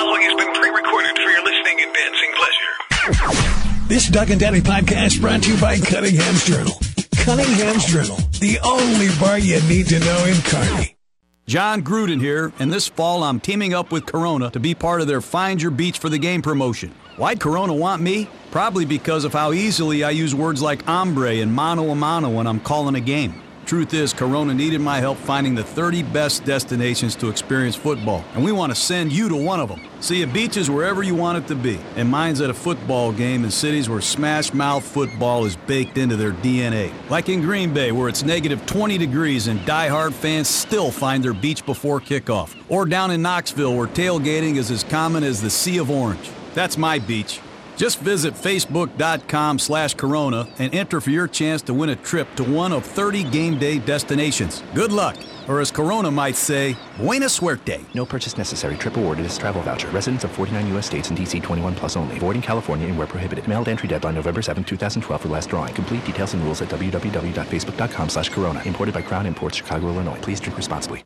following has been pre-recorded for your listening and dancing pleasure. This Doug and Daddy podcast brought to you by Cunningham's Journal. Cunningham's Journal, the only bar you need to know in Kearney. John Gruden here, and this fall I'm teaming up with Corona to be part of their Find Your Beach for the Game promotion. Why'd Corona want me? Probably because of how easily I use words like hombre and mano a mano when I'm calling a game. Truth is, Corona needed my help finding the 30 best destinations to experience football, and we want to send you to one of them. See, a beach is wherever you want it to be, and mine's at a football game in cities where smash-mouth football is baked into their DNA. Like in Green Bay, where it's negative 20 degrees and die-hard fans still find their beach before kickoff. Or down in Knoxville, where tailgating is as common as the Sea of Orange. That's my beach. Just visit facebook.com/Corona and enter for your chance to win a trip to one of 30 game day destinations. Good luck, or as Corona might say, buena suerte. No purchase necessary. Trip awarded as travel voucher. Residents of 49 U.S. states and D.C. 21 plus only. Void in California and where prohibited. Mailed entry deadline November 7, 2012 for last drawing. Complete details and rules at www.facebook.com/Corona. Imported by Crown Imports, Chicago, Illinois. Please drink responsibly.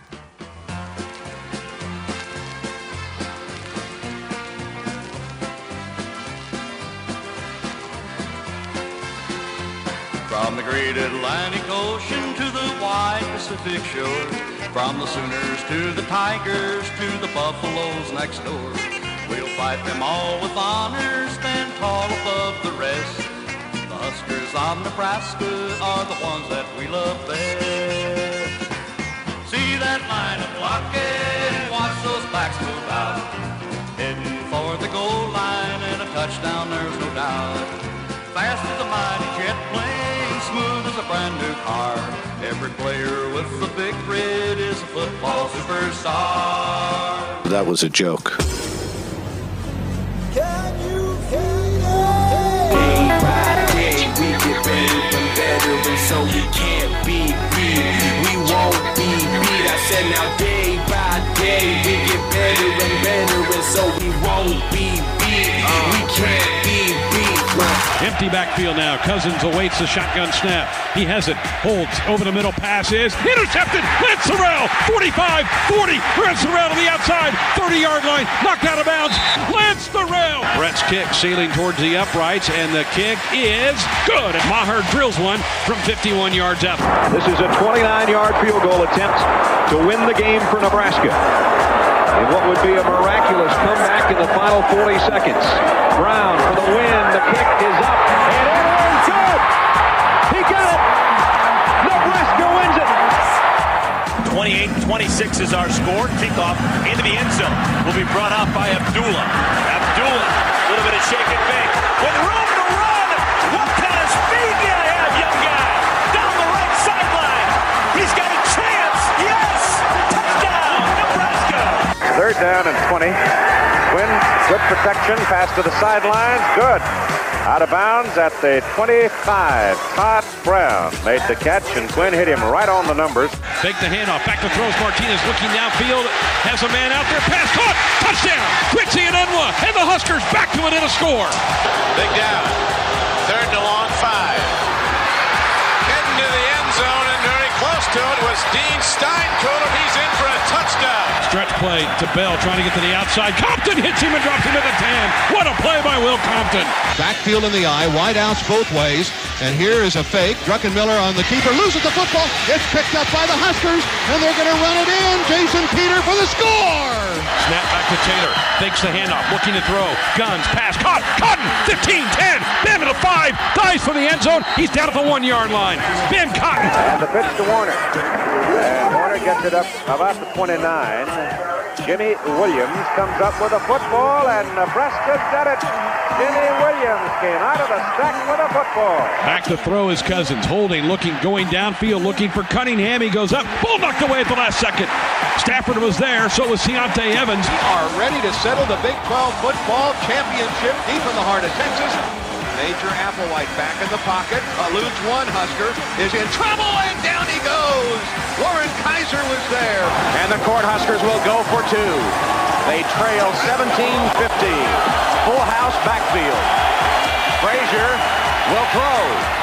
From the great Atlantic Ocean to the wide Pacific shore, from the Sooners to the Tigers to the Buffaloes next door, we'll fight them all with honor, stand tall above the rest. The Huskers of Nebraska are the ones that we love best. See that line of blocking, watch those backs move out, heading for the goal line and a touchdown, there's no doubt. Fast as a mighty jet plane, smooth as a brand new car. Every player with the big red is a football superstar. That was a joke. Can you feel it? Day by day, we get better and better, and so we can't be beat. We won't be beat. I said now day by day, we get better and better, and so we won't be beat. We can't be beat. Empty backfield now. Cousins awaits the shotgun snap. He has it. Holds over the middle. Pass is intercepted. Lance Sorrell. 45, 40. Lance Sorrell to the outside. 30-yard line. Knocked out of bounds. Lance Sorrell. Brett's kick sailing towards the uprights, and the kick is good. And Maher drills one from 51 yards out. This is a 29-yard field goal attempt to win the game for Nebraska. In what would be a miraculous comeback in the final 40 seconds. Brown for the win. The kick is up. And it is good. He got it. Nebraska wins it. 28-26 is our score. Kickoff into the end zone will be brought out by Abdullah. Abdullah, a little bit of shake and bake. With room to run. What kind of speed do you have, young guy? Down the right sideline. He's got a chance. Yes. Touchdown, Nebraska. Third down and 20. Quinn, good protection, pass to the sidelines, good. Out of bounds at the 25. Todd Brown made the catch, and Quinn hit him right on the numbers. Fake the handoff, back to throws. Martinez looking downfield, has a man out there, pass caught, touchdown! Quincy and Unwa, and the Huskers back to it in a score. Big down, third and a long 5. Heading to the end zone, and very close to it was Dean Steinkohler. He's in for a touchdown. Stretch play to Bell, trying to get to the outside. Compton hits him and drops him at the 10. What a play by Will Compton. Backfield in the eye, wide outs both ways. And here is a fake. Druckenmiller on the keeper, loses the football. It's picked up by the Huskers, and they're going to run it in. Jason Peter for the score. Snap back to Taylor. Fakes the handoff, looking to throw. Guns, pass, caught. Cotton, 15, 10. Ben to the 5. Dives for the end zone. He's down at the 1-yard line. Ben Cotton. And the pitch to Warner. And Warner gets it up about the 29. Jimmy Williams comes up with a football, and Nebraska got it. Jimmy Williams came out of the stack with a football. Back to throw is Cousins. Holding, looking, going downfield, looking for Cunningham. He goes up. Ball knocked away at the last second. Stafford was there, so was Deontay Evans. We are ready to settle the Big 12 football championship deep in the heart of Texas. Major Applewhite back in the pocket. Eludes one. Husker is in trouble, and down he goes. Warren Kaiser was there. And the Cornhuskers will go for 2. They trail 17-15. Full house backfield. Frazier will throw.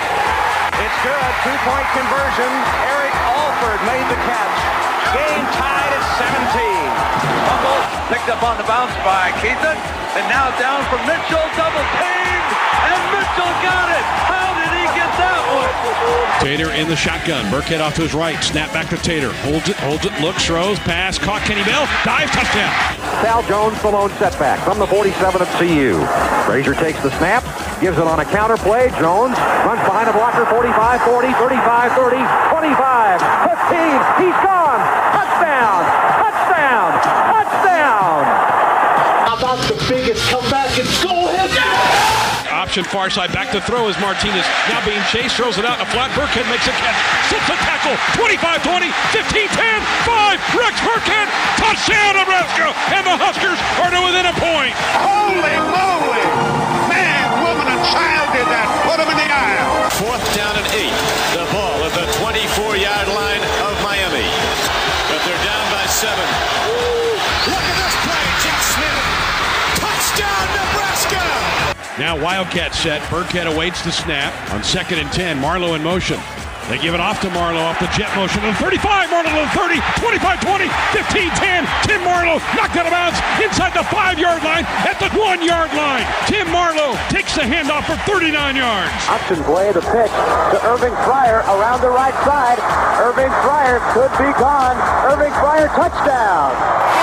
It's good. 2-point conversion. Eric Alford made the catch. Game tied at 17. Buckle. Picked up on the bounce by Keithan. And now down for Mitchell. Double teamed. And Mitchell got it. How did he get that one? Tater in the shotgun. Burkhead off to his right. Snap back to Tater. Holds it, looks, throws, pass, caught Kenny Bell. Dives, touchdown. Sal Jones, the lone setback from the 47 of CU. Frazier takes the snap, gives it on a counter play. Jones runs behind a blocker, 45, 40, 35, 30, 25, 15. He's gone. Touchdown. Touchdown. Touchdown. How about the biggest comeback in school history? Option far side, back to throw is Martinez. Now being chased, throws it out in a flat. Burkhead makes a catch. Sits a tackle. 25-20, 15-10, 5. Rex Burkhead. Touchdown, Nebraska. And the Huskers are to within a point. Holy moly! Man, woman, and child did that. Put them in the aisle. 4th down and 8. The ball at the 24-yard line of Miami. But they're down by 7. Look at this play, Jeff Smith. Touchdown, Nebraska! Now Wildcat set. Burkhead awaits the snap. On 2nd and 10, Marlowe in motion. They give it off to Marlowe off the jet motion. On 35, Marlowe to the 30, 25-20, 15-10. Tim Marlowe knocked out of bounds inside the 5-yard line at the 1-yard line. Tim Marlowe takes the handoff for 39 yards. Option play, the pitch to Irving Fryer around the right side. Irving Fryer could be gone. Irving Fryer touchdown.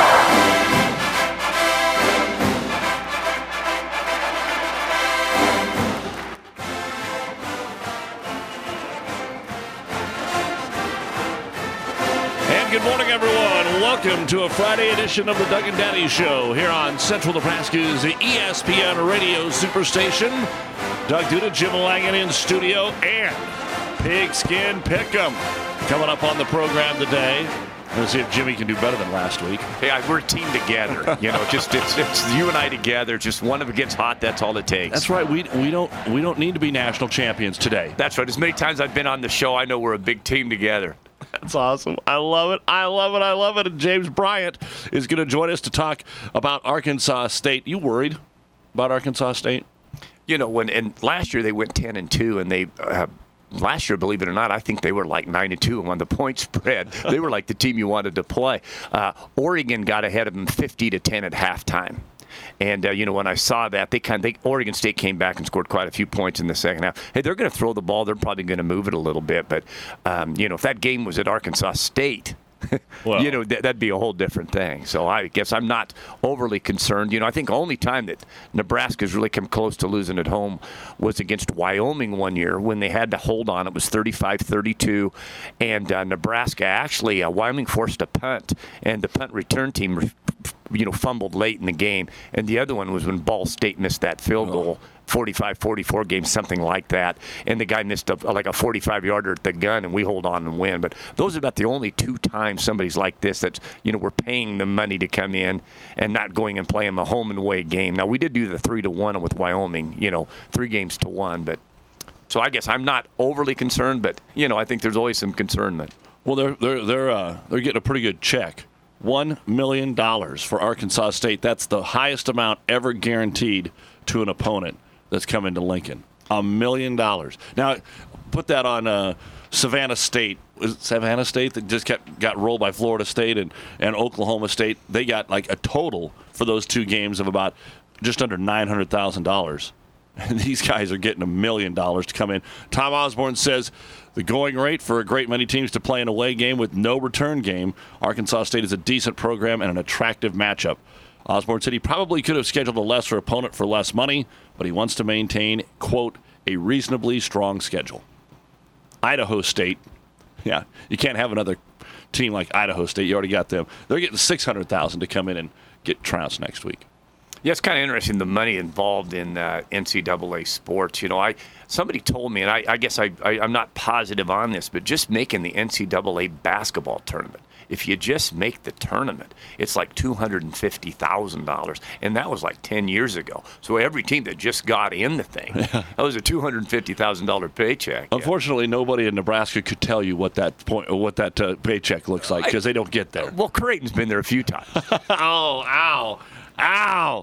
Good morning, everyone. Welcome to a Friday edition of the Doug and Daddy Show here on Central Nebraska's ESPN Radio Superstation. Doug Duda, Jim Langan in studio, and Pigskin Pick'em coming up on the program today. Let's see if Jimmy can do better than last week. Yeah, we're a team together. You know, just it's you and I together. Just one of it gets hot. That's all it takes. That's right. We don't need to be national champions today. That's right. As many times I've been on the show, I know we're a big team together. That's awesome. I love it. I love it. I love it. And James Bryant is going to join us to talk about Arkansas State. You worried about Arkansas State? You know, and last year they went 10-2, and they last year, believe it or not, I think they were like 9-2 on the point spread. They were like the team you wanted to play. Oregon got ahead of them 50-10 at halftime. And, you know, when I saw that, Oregon State came back and scored quite a few points in the second half. Hey, they're going to throw the ball. They're probably going to move it a little bit. But, you know, if that game was at Arkansas State, well, you know, that'd be a whole different thing. So I guess I'm not overly concerned. You know, I think the only time that Nebraska's really come close to losing at home was against Wyoming one year when they had to hold on. It was 35-32, and Nebraska actually, Wyoming forced a punt, and the punt return team fumbled late in the game. And the other one was when Ball State missed that field goal, 45-44 game, something like that. And the guy missed like a 45-yarder at the gun, and we hold on and win. But those are about the only 2 times somebody's like this that's, you know, we're paying them money to come in and not going and playing the home and away game. Now, we did do the 3-1 with Wyoming, you know, 3 games to 1. But so I guess I'm not overly concerned, but, you know, I think there's always some concern that. Well, they're getting a pretty good check. $1 million for Arkansas State. That's the highest amount ever guaranteed to an opponent that's come into Lincoln. $1 million. Now, put that on Savannah State. Was it Savannah State that just got rolled by Florida State and Oklahoma State? They got like a total for those 2 games of about just under $900,000. And these guys are getting $1 million to come in. Tom Osborne says the going rate for a great many teams to play an away game with no return game. Arkansas State is a decent program and an attractive matchup. Osborne said he probably could have scheduled a lesser opponent for less money, but he wants to maintain, quote, a reasonably strong schedule. Idaho State, yeah, you can't have another team like Idaho State. You already got them. They're getting $600,000 to come in and get trounced next week. Yeah, it's kind of interesting, the money involved in NCAA sports. You know, somebody told me, and I guess I'm not positive on this, but just making the NCAA basketball tournament, if you just make the tournament, it's like $250,000, and that was like 10 years ago. So every team that just got in the thing, that was a $250,000 paycheck. Unfortunately, nobody in Nebraska could tell you what that paycheck looks like because they don't get there. Well, Creighton's been there a few times. Oh, ow. Ow!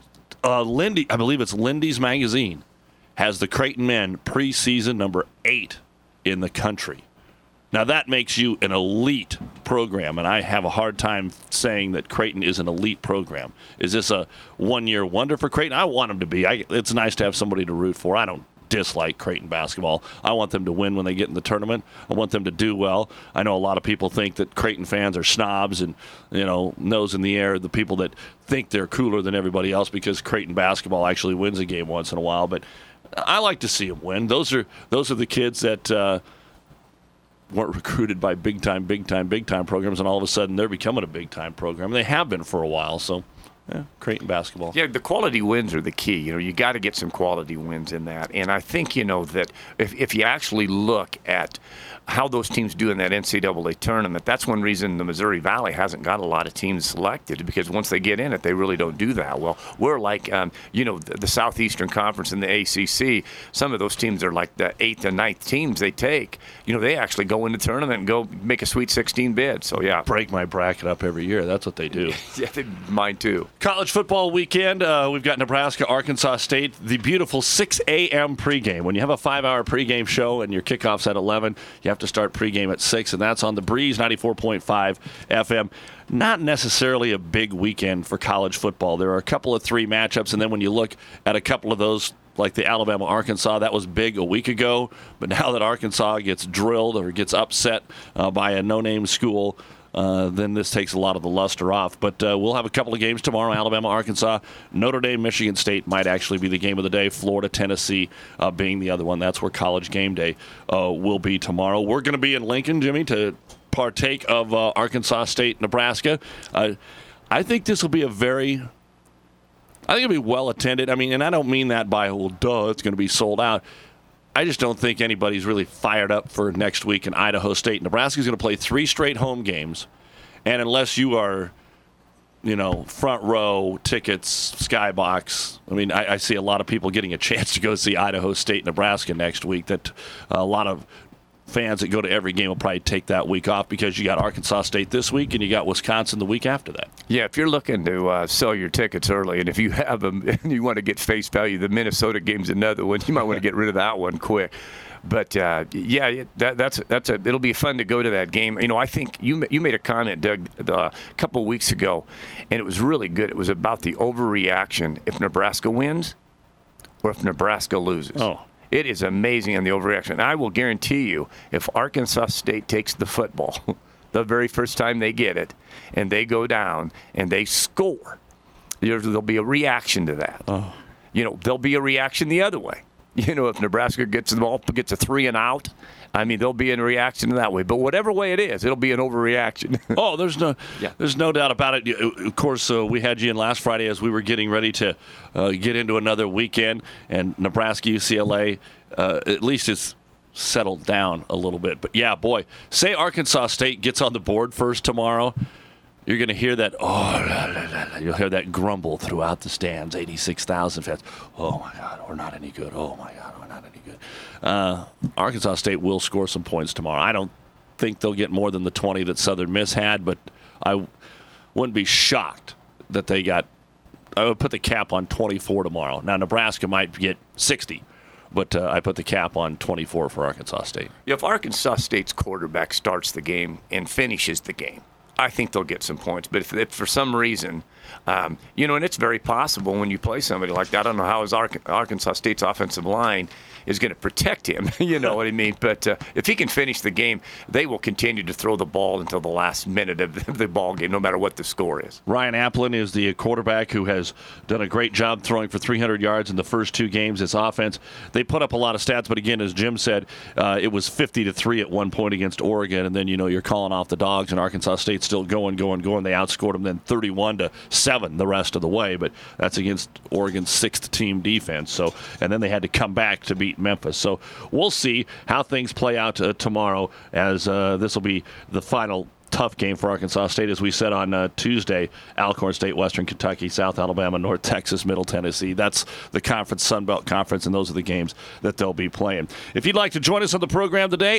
Lindy, I believe it's Lindy's Magazine, has the Creighton men preseason number 8 in the country. Now, that makes you an elite program, and I have a hard time saying that Creighton is an elite program. Is this a one-year wonder for Creighton? I want them to be. It's nice to have somebody to root for. I don't dislike Creighton basketball. I want them to win when they get in the tournament. I want them to do well. I know a lot of people think that Creighton fans are snobs and, nose in the air, the people that think they're cooler than everybody else because Creighton basketball actually wins a game once in a while. But I like to see them win. Those are the kids that weren't recruited by big-time programs, and all of a sudden they're becoming a big-time program. They have been for a while, so Creighton basketball. Yeah, the quality wins are the key. You got to get some quality wins in that. And I think, that if you actually look at how those teams do in that NCAA tournament, that's one reason the Missouri Valley hasn't got a lot of teams selected, because once they get in it, they really don't do that well. We're like, the Southeastern Conference and the ACC, some of those teams are like the 8th and 9th teams they take. They actually go in the tournament and go make a Sweet 16 bid. So, yeah. Break my bracket up every year. That's what they do. Yeah, mine too. College football weekend, we've got Nebraska, Arkansas State, the beautiful 6 a.m. pregame. When you have a 5-hour pregame show and your kickoff's at 11, you have to start pregame at 6, and that's on the Breeze 94.5 FM. Not necessarily a big weekend for college football. There are a couple of 3 matchups, and then when you look at a couple of those, like the Alabama-Arkansas, that was big a week ago, but now that Arkansas gets drilled or gets upset by a no-name school, then this takes a lot of the luster off. But we'll have a couple of games tomorrow. Alabama, Arkansas, Notre Dame, Michigan State might actually be the game of the day. Florida, Tennessee being the other one. That's where College Game Day will be tomorrow. We're going to be in Lincoln, Jimmy, to partake of Arkansas State, Nebraska. I think this will be it'll be well attended. I mean, and I don't mean that by, it's going to be sold out. I just don't think anybody's really fired up for next week in Idaho State. Nebraska's going to play 3 straight home games, and unless you are, front row tickets, skybox, I mean, I see a lot of people getting a chance to go see Idaho State, Nebraska next week. That a lot of fans that go to every game will probably take that week off because you got Arkansas State this week and you got Wisconsin the week after that. Yeah, if you're looking to sell your tickets early, and if you have them and you want to get face value, the Minnesota game's another one. You might want to get rid of that one quick. But it'll be fun to go to that game. I think you made a comment, Doug, a couple of weeks ago, and it was really good. It was about the overreaction if Nebraska wins or if Nebraska loses. Oh. It is amazing on the overreaction. And I will guarantee you, if Arkansas State takes the football the very first time they get it, and they go down and they score, there'll be a reaction to that. Oh. There'll be a reaction the other way. If Nebraska gets the ball, gets a 3 and out, there'll be a reaction that way. But whatever way it is, it'll be an overreaction. Oh, there's no doubt about it. Of course, we had you in last Friday as we were getting ready to get into another weekend, and Nebraska, UCLA, at least it's settled down a little bit. But yeah, boy, say Arkansas State gets on the board first tomorrow, you're going to hear that, you'll hear that grumble throughout the stands, 86,000 fans. Oh, my God, we're not any good. Oh, my God, we're not any good. Arkansas State will score some points tomorrow. I don't think they'll get more than the 20 that Southern Miss had, but I wouldn't be shocked that they got – I would put the cap on 24 tomorrow. Now, Nebraska might get 60. But I put the cap on 24 for Arkansas State. If Arkansas State's quarterback starts the game and finishes the game, I think they'll get some points. But if for some reason, and it's very possible when you play somebody like that, I don't know how his Arkansas State's offensive line is going to protect him. You know what I mean? But if he can finish the game, they will continue to throw the ball until the last minute of the ball game, no matter what the score is. Ryan Applin is the quarterback who has done a great job throwing for 300 yards in the first 2 games. This offense, they put up a lot of stats, but again, as Jim said, it was 50-3 at one point against Oregon, and then you're calling off the dogs, and Arkansas State's still going. They outscored them then 31-7 the rest of the way, but that's against Oregon's 6th team defense. So, and then they had to come back to beat Memphis. So we'll see how things play out tomorrow, as this will be the final tough game for Arkansas State. As we said on Tuesday, Alcorn State, Western Kentucky, South Alabama, North Texas, Middle Tennessee. That's the conference, Sun Belt Conference, and those are the games that they'll be playing. If you'd like to join us on the program today,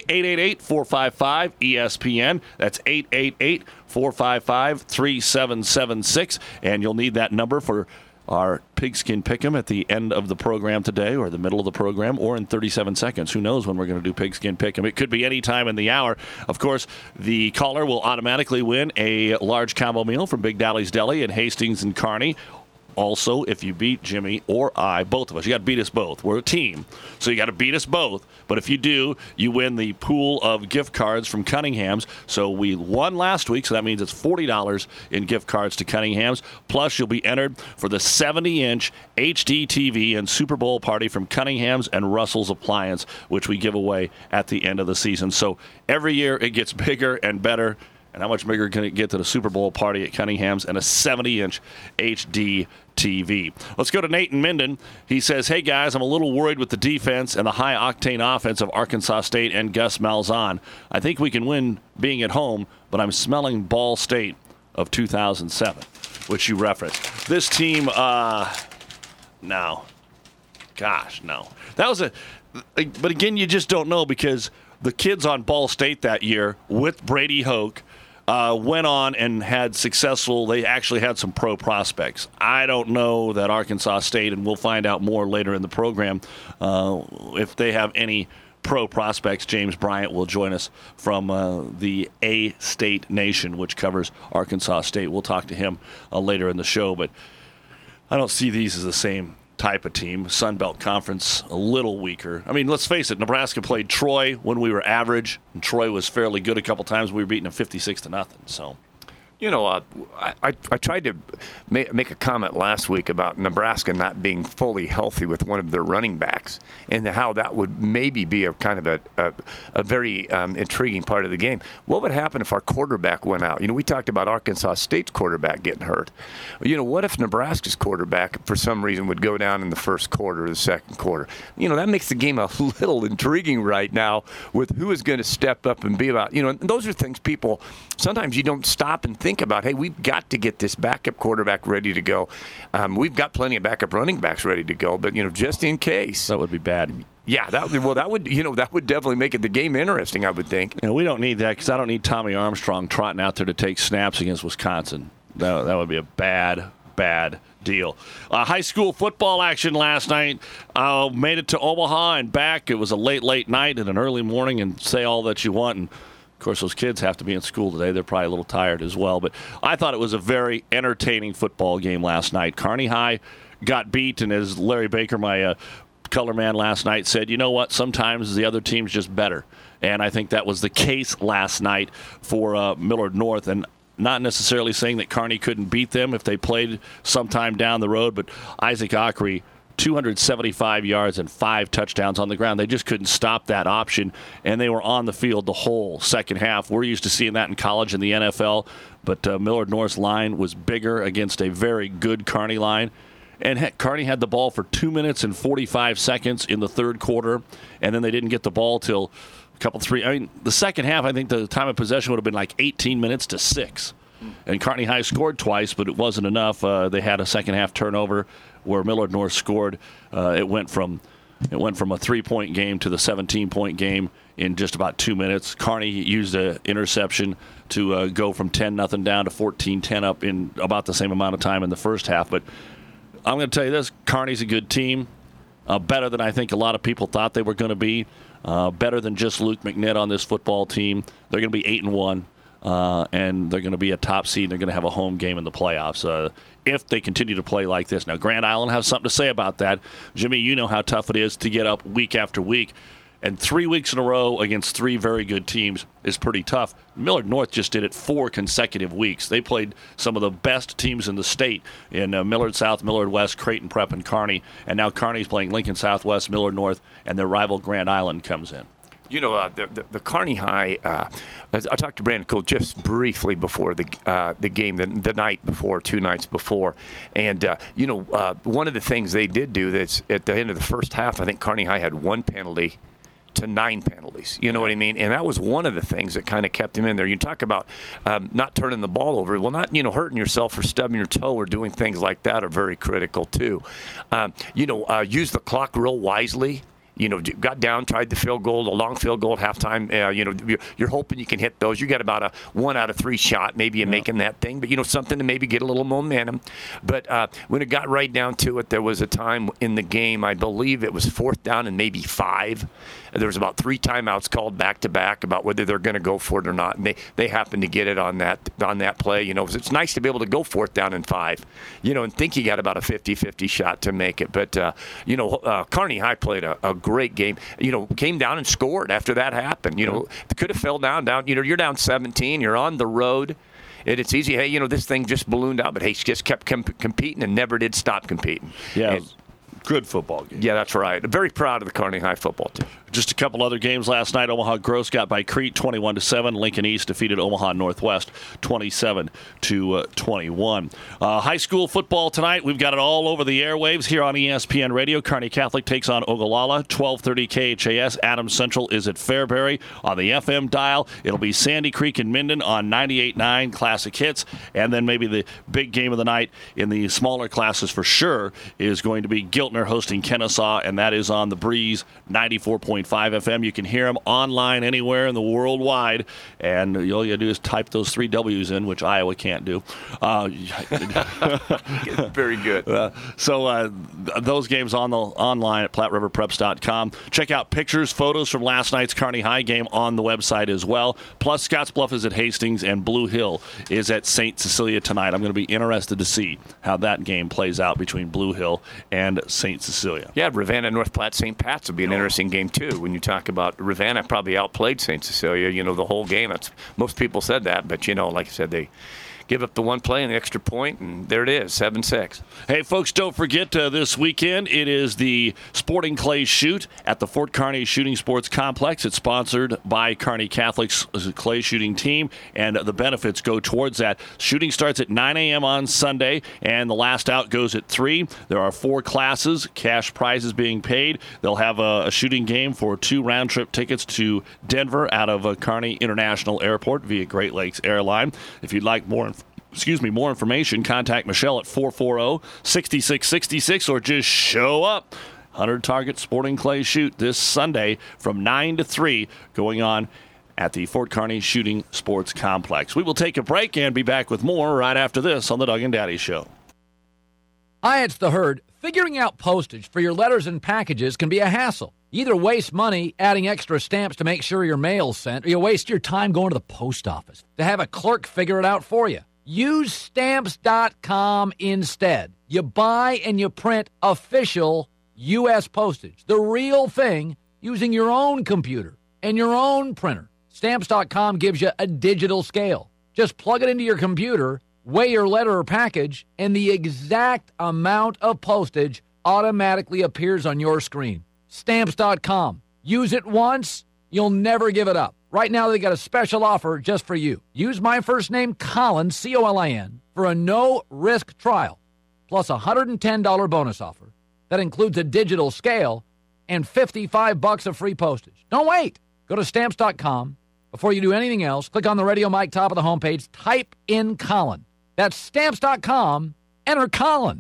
888-455-ESPN. That's 888-455-3776, and you'll need that number for our Pigskin Pick'em at the end of the program today, or the middle of the program, or in 37 seconds. Who knows when we're going to do Pigskin Pick'em? It could be any time in the hour. Of course, the caller will automatically win a large combo meal from Big Dolly's Deli in Hastings and Kearney. Also, if you beat Jimmy or I, both of us, you got to beat us both. We're a team, so you got to beat us both. But if you do, you win the pool of gift cards from Cunningham's. So we won last week, so that means it's $40 in gift cards to Cunningham's. Plus, you'll be entered for the 70-inch HD TV and Super Bowl party from Cunningham's and Russell's Appliance, which we give away at the end of the season. So every year it gets bigger and better. And how much bigger can it get to the Super Bowl party at Cunningham's and a 70-inch HD TV? Let's go to Nate in Minden. He says, hey, guys, I'm a little worried with the defense and the high-octane offense of Arkansas State and Gus Malzahn. I think we can win being at home, but I'm smelling Ball State of 2007, which you referenced. This team, no. Gosh, no. That was but again, you just don't know, because the kids on Ball State that year with Brady Hoke went on and they actually had some pro prospects. I don't know that Arkansas State, and we'll find out more later in the program, if they have any pro prospects. James Bryant will join us from the A-State Nation, which covers Arkansas State. We'll talk to him later in the show, but I don't see these as the same type of team. Sun Belt Conference, a little weaker. I mean, let's face it, Nebraska played Troy when we were average, and Troy was fairly good a couple times. We were beating them 56-0. So, you know, I tried to make a comment last week about Nebraska not being fully healthy with one of their running backs, and how that would maybe be a kind of a very intriguing part of the game. What would happen if our quarterback went out? You know, we talked about Arkansas State's quarterback getting hurt. You know, what if Nebraska's quarterback, for some reason, would go down in the first quarter or the second quarter? You know, that makes the game a little intriguing right now with who is going to step up and be about. You know, and those are things people, sometimes you don't stop and think about, hey, we've got to get this backup quarterback ready to go. We've got plenty of backup running backs ready to go, but, you know, just in case. That would be bad. Yeah, that would definitely make it the game interesting, I would think. You know, we don't need that, because I don't need Tommy Armstrong trotting out there to take snaps against Wisconsin. That would be a bad deal. High school football action last night. Made it to Omaha and back. It was a late night and an early morning, and say all that you want. And of course, those kids have to be in school today. They're probably a little tired as well. But I thought it was a very entertaining football game last night. Kearney High got beat, and as Larry Baker, my color man last night, said, you know what, sometimes the other team's just better. And I think that was the case last night for Millard North. And not necessarily saying that Kearney couldn't beat them if they played sometime down the road, but Isaac Ockery, 275 yards and 5 touchdowns on the ground. They just couldn't stop that option, and they were on the field the whole second half. We're used to seeing that in college and the NFL, but Millard North's line was bigger against a very good Kearney line. And Kearney had the ball for 2 minutes and 45 seconds in the third quarter, and then they didn't get the ball till the second half. I think the time of possession would have been like 18 minutes to 6. And Kearney High scored twice, but it wasn't enough. They had a second half turnover where Millard North scored. It went from a 3-point game to the 17-point game in just about 2 minutes. Kearney used an interception to go from 10-0 down to 14-10 up in about the same amount of time in the first half. But I'm going to tell you this: Kearney's a good team, better than I think a lot of people thought they were going to be, better than just Luke McNitt on this football team. They're going to be 8-1. And they're going to be a top seed. They're going to have a home game in the playoffs if they continue to play like this. Now, Grand Island has something to say about that. Jimmy, you know how tough it is to get up week after week. And 3 weeks in a row against 3 very good teams is pretty tough. Millard North just did it 4 consecutive weeks. They played some of the best teams in the state in Millard South, Millard West, Creighton Prep, and Kearney. And now Kearney's playing Lincoln Southwest, Millard North, and their rival Grand Island comes in. You know, the Kearney High, I talked to Brandon Cole just briefly before the game, the night before, 2 nights before. And, one of the things they did do that's at the end of the first half, I think Kearney High had 1 penalty to 9 penalties. You know what I mean? And that was one of the things that kind of kept him in there. You talk about not turning the ball over. Well, not, hurting yourself or stubbing your toe or doing things like that are very critical too. Use the clock real wisely. got down, tried the field goal, the long field goal at halftime. You're hoping you can hit those. You got about a 1 out of 3 shot, maybe you're making that thing, but something to maybe get a little momentum. But when it got right down to it, there was a time in the game, I believe it was 4th down and maybe 5. There was about 3 timeouts called back to back about whether they're going to go for it or not, and they happened to get it on that play. It's nice to be able to go 4th down and 5, and think you got about a 50-50 shot to make it. But Kearney High played a great game. Came down and scored after that happened. Could have fell down. You're down 17. You're on the road. It's easy. Hey, this thing just ballooned out, but hey, she just kept competing and never did stop competing. Yeah. Good football game. Yeah, that's right. Very proud of the Kearney High football team. Just a couple other games last night. Omaha Gross got by Crete 21-7. Lincoln East defeated Omaha Northwest 27-21. High school football tonight. We've got it all over the airwaves here on ESPN Radio. Kearney Catholic takes on Ogallala, 12:30 KHAS. Adams Central is at Fairbury on the FM dial. It'll be Sandy Creek and Minden on 98.9 Classic Hits. And then maybe the big game of the night in the smaller classes for sure is going to be Giltner hosting Kennesaw, and that is on the Breeze 94.5 FM. You can hear them online anywhere in the world wide, and all you do is type those 3 W's in, which Iowa can't do. Very good. So those games online at PlatteRiverPreps.com. Check out pictures, photos from last night's Kearney High game on the website as well. Plus, Scottsbluff is at Hastings, and Blue Hill is at St. Cecilia tonight. I'm going to be interested to see how that game plays out between Blue Hill and St. Cecilia. Yeah, Ravenna, North Platte, St. Pat's will be an interesting game, too. When you talk about Ravenna, probably outplayed St. Cecilia, the whole game. Most people said that, but, like I said, they give up the one play and the extra point, and there it is, 7-6. Hey, folks, don't forget this weekend, it is the Sporting Clay Shoot at the Fort Kearney Shooting Sports Complex. It's sponsored by Kearney Catholic's clay shooting team, and the benefits go towards that. Shooting starts at 9 a.m. on Sunday, and the last out goes at 3. There are 4 classes, cash prizes being paid. They'll have a shooting game for 2 round-trip tickets to Denver out of Kearney International Airport via Great Lakes Airline. If you'd like more information, contact Michelle at 440-6666 or just show up. 100 Target Sporting Clay Shoot this Sunday from 9 to 3 going on at the Fort Kearney Shooting Sports Complex. We will take a break and be back with more right after this on the Doug and Daddy Show. Hi, it's the Herd. Figuring out postage for your letters and packages can be a hassle. You either waste money adding extra stamps to make sure your mail's sent, or you waste your time going to the post office to have a clerk figure it out for you. Use Stamps.com instead. You buy and you print official U.S. postage, the real thing, using your own computer and your own printer. Stamps.com gives you a digital scale. Just plug it into your computer, weigh your letter or package, and the exact amount of postage automatically appears on your screen. Stamps.com. Use it once, you'll never give it up. Right now, they got a special offer just for you. Use my first name, Colin, C-O-L-I-N, for a no-risk trial, plus a $110 bonus offer. That includes a digital scale and $55 of free postage. Don't wait. Go to Stamps.com. Before you do anything else, click on the Radio Mic top of the homepage, type in Colin. That's Stamps.com. Enter Colin.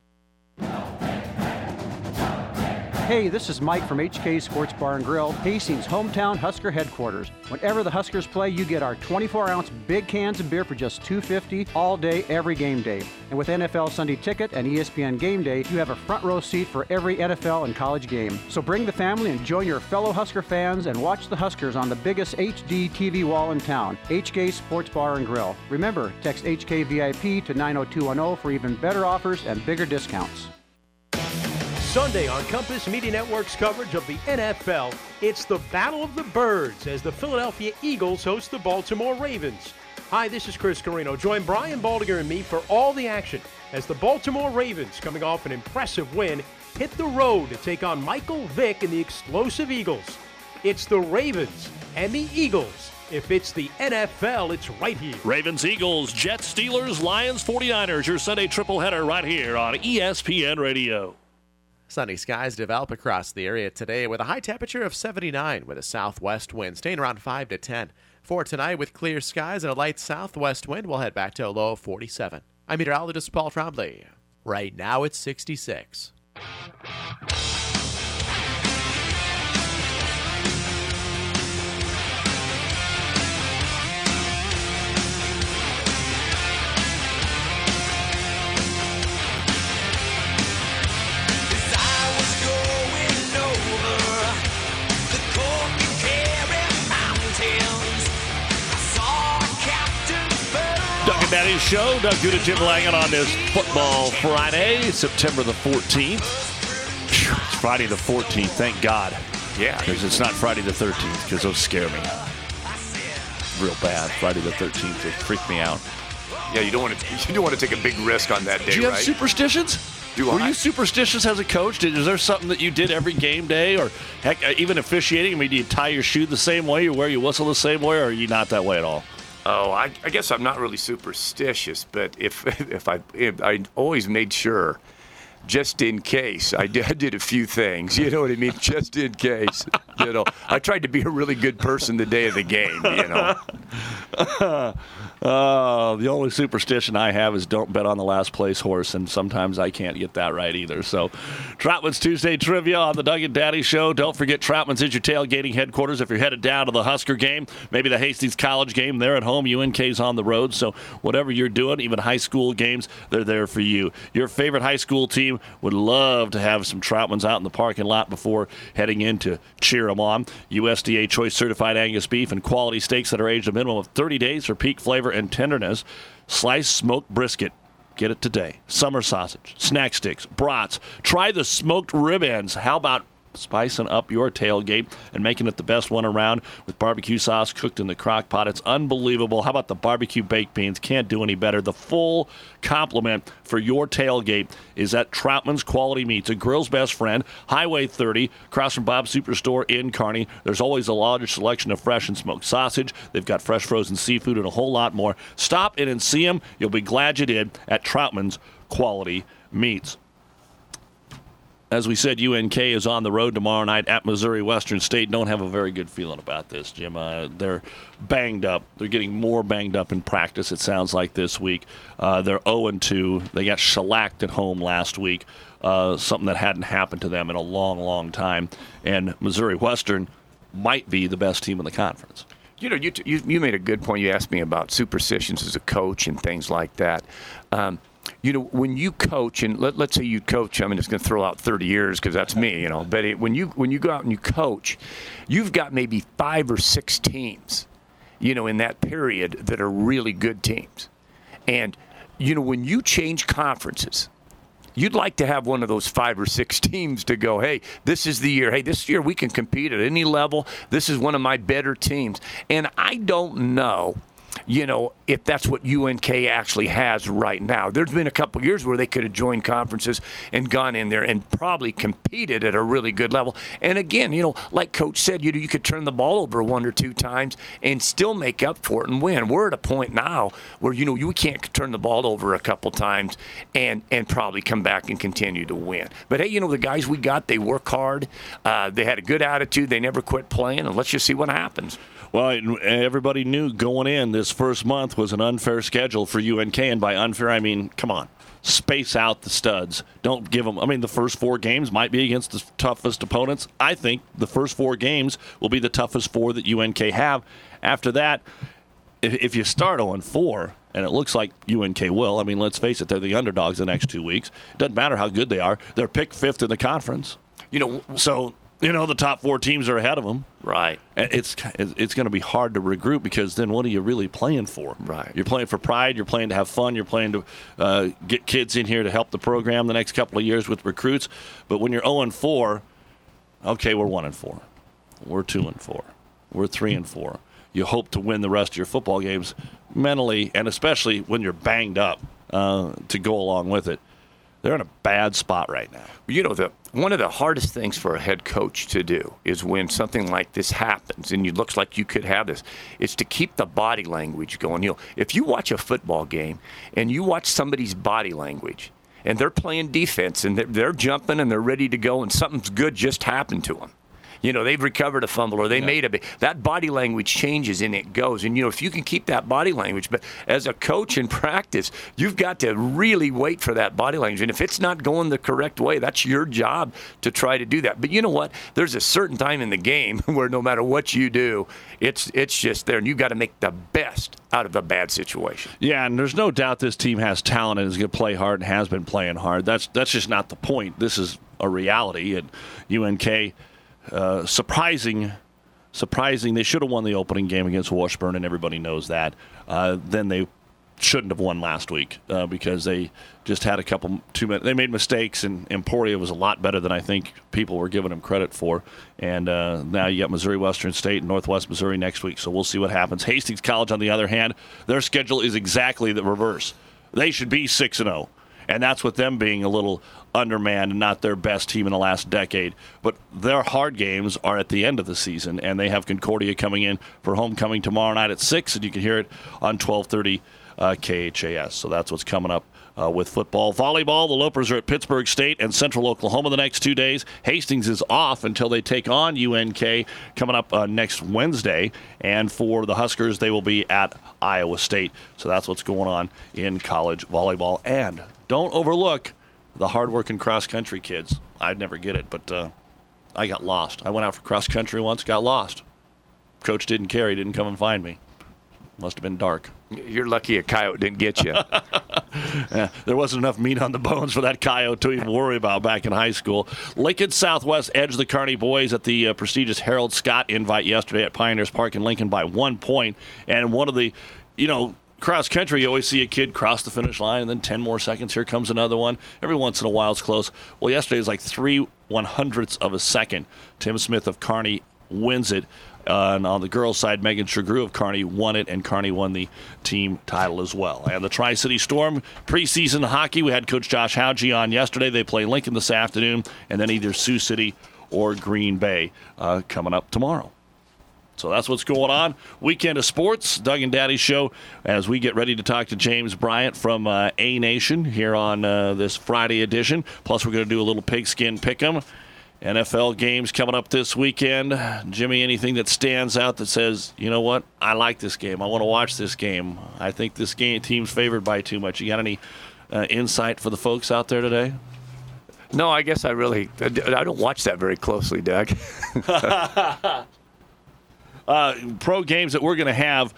Hey, this is Mike from HK Sports Bar and Grill, Hastings' hometown Husker headquarters. Whenever the Huskers play, you get our 24-ounce big cans of beer for just $2.50 all day, every game day. And with NFL Sunday Ticket and ESPN Game Day, you have a front row seat for every NFL and college game. So bring the family and join your fellow Husker fans and watch the Huskers on the biggest HD TV wall in town, HK Sports Bar and Grill. Remember, text HKVIP to 90210 for even better offers and bigger discounts. Sunday on Compass Media Network's coverage of the NFL, it's the Battle of the Birds as the Philadelphia Eagles host the Baltimore Ravens. Hi, this is Chris Carino. Join Brian Baldinger and me for all the action as the Baltimore Ravens, coming off an impressive win, hit the road to take on Michael Vick and the explosive Eagles. It's the Ravens and the Eagles. If it's the NFL, it's right here. Ravens, Eagles, Jets, Steelers, Lions, 49ers, your Sunday triple header right here on ESPN Radio. Sunny skies develop across the area today with a high temperature of 79 with a southwest wind staying around 5 to 10. For tonight, with clear skies and a light southwest wind, we'll head back to a low of 47. I'm meteorologist Paul Trombley. Right now, it's 66. Daddy Show. Doug Duda, Jim Langan on this Football Friday, September the 14th. It's Friday the 14th, thank God. Yeah. Because it's not Friday the 13th, because those scare me. Real bad. Friday the 13th, they freak me out. Yeah, you don't want to take a big risk on that day, Do you right? have superstitions? Were you superstitious as a coach? Is there something that you did every game day, or heck, even officiating? I mean, do you tie your shoe the same way, or wear your whistle the same way, or are you not that way at all? Oh, I guess I'm not really superstitious, but if I always made sure, just in case, I did a few things. You know what I mean? Just in case. I tried to be a really good person the day of the game. The only superstition I have is don't bet on the last place horse, and sometimes I can't get that right either. So, Troutman's Tuesday Trivia on the Doug and Daddy Show. Don't forget, Troutman's is your tailgating headquarters. If you're headed down to the Husker game, maybe the Hastings College game, they're at home. UNK's on the road. So, whatever you're doing, even high school games, they're there for you. Your favorite high school team would love to have some Troutmans out in the parking lot before heading in to cheer them on. USDA Choice Certified Angus beef and quality steaks that are aged a minimum of 30 days for peak flavor and tenderness. Sliced smoked brisket. Get it today. Summer sausage, snack sticks, brats. Try the smoked rib ends. How about spicing up your tailgate and making it the best one around with barbecue sauce cooked in the crock pot? It's unbelievable. How about the barbecue baked beans? Can't do any better. The full complement for your tailgate is at Troutman's Quality Meats, a grill's best friend, Highway 30, across from Bob's Superstore in Kearney. There's always a large selection of fresh and smoked sausage. They've got fresh frozen seafood and a whole lot more. Stop in and see them. You'll be glad you did at Troutman's Quality Meats. As we said, UNK is on the road tomorrow night at Missouri Western State. Don't have a very good feeling about this, Jim. They're banged up. They're getting more banged up in practice, it sounds like, this week. They're 0-2. They got shellacked at home last week, something that hadn't happened to them in a long, long time. And Missouri Western might be the best team in the conference. You made a good point. You asked me about superstitions as a coach and things like that. When you coach, and let's say you coach, I'm just going to throw out 30 years because that's me, but when you go out and you coach, you've got maybe 5 or 6 teams, in that period that are really good teams. And, when you change conferences, you'd like to have one of those 5 or 6 teams to go, hey, this is the year. Hey, this year we can compete at any level. This is one of my better teams. And I don't know, if that's what UNK actually has right now. There's been a couple of years where they could have joined conferences and gone in there and probably competed at a really good level. And again, like Coach said, you could turn the ball over 1 or 2 times and still make up for it and win. We're at a point now where, you can't turn the ball over a couple times and probably come back and continue to win. But, hey, the guys we got, they work hard. They had a good attitude. They never quit playing. And let's just see what happens. Well, everybody knew going in this first month was an unfair schedule for UNK, and by unfair, I mean, come on, space out the studs. Don't give them, the first 4 games might be against the toughest opponents. I think the first 4 games will be the toughest 4 that UNK have. After that, if you start 0-4, and it looks like UNK will, let's face it, they're the underdogs the next 2 weeks. It doesn't matter how good they are. They're picked 5th in the conference. So the top 4 teams are ahead of them. Right. It's going to be hard to regroup because then what are you really playing for? Right. You're playing for pride. You're playing to have fun. You're playing to get kids in here to help the program the next couple of years with recruits. But when you're 0-4, okay, we're 1-4. We're 2-4. We're 3-4. You hope to win the rest of your football games mentally, and especially when you're banged up to go along with it. They're in a bad spot right now. One of the hardest things for a head coach to do is when something like this happens and it looks like you could have this, is to keep the body language going. If you watch a football game and you watch somebody's body language and they're playing defense and they're jumping and they're ready to go and something's good just happened to them. They've recovered a fumble or they made that body language changes and it goes. And, if you can keep that body language, but as a coach in practice, you've got to really wait for that body language. And if it's not going the correct way, that's your job to try to do that. But you know what? There's a certain time in the game where no matter what you do, it's just there. And you've got to make the best out of a bad situation. Yeah, and there's no doubt this team has talent and is going to play hard and has been playing hard. That's just not the point. This is a reality. At UNK, surprising. They should have won the opening game against Washburn, and everybody knows that. Then they shouldn't have won last week because they just had a couple too many. They made mistakes, and Emporia was a lot better than I think people were giving them credit for. And now you got Missouri Western State and Northwest Missouri next week, so we'll see what happens. Hastings College, on the other hand, their schedule is exactly the reverse. They should be 6-0, and that's with them being a little undermanned and not their best team in the last decade. But their hard games are at the end of the season, and they have Concordia coming in for homecoming tomorrow night at 6, and you can hear it on 1230 KHAS. So that's what's coming up with football. Volleyball, the Lopers are at Pittsburgh State and Central Oklahoma the next 2 days. Hastings is off until they take on UNK coming up next Wednesday. And for the Huskers, they will be at Iowa State. So that's what's going on in college volleyball. And don't overlook the hard-working cross-country kids. I'd never get it, but I got lost. I went out for cross-country once, got lost. Coach didn't care. He didn't come and find me. Must have been dark. You're lucky a coyote didn't get you. Yeah, there wasn't enough meat on the bones for that coyote to even worry about back in high school. Lincoln Southwest edged the Kearney boys at the prestigious Harold Scott invite yesterday at Pioneers Park in Lincoln by 1 point. And one of the, cross country, you always see a kid cross the finish line and then 10 more seconds. Here comes another one. Every once in a while it's close. Well, yesterday was like 3/100ths of a second. Tim Smith of Kearney wins it. And on the girls' side, Megan Shagru of Kearney won it, and Kearney won the team title as well. And the Tri-City Storm preseason hockey, we had Coach Josh Hauge on yesterday. They play Lincoln this afternoon, and then either Sioux City or Green Bay coming up tomorrow. So that's what's going on. Weekend of sports, Doug and Daddy Show, as we get ready to talk to James Bryant from A-Nation here on this Friday edition. Plus, we're going to do a little pigskin pick'em. NFL games coming up this weekend. Jimmy, anything that stands out that says, you know what, I like this game. I want to watch this game. I think this team's favored by too much. You got any insight for the folks out there today? No, I guess I don't watch that very closely, Doug. Pro games that we're going to have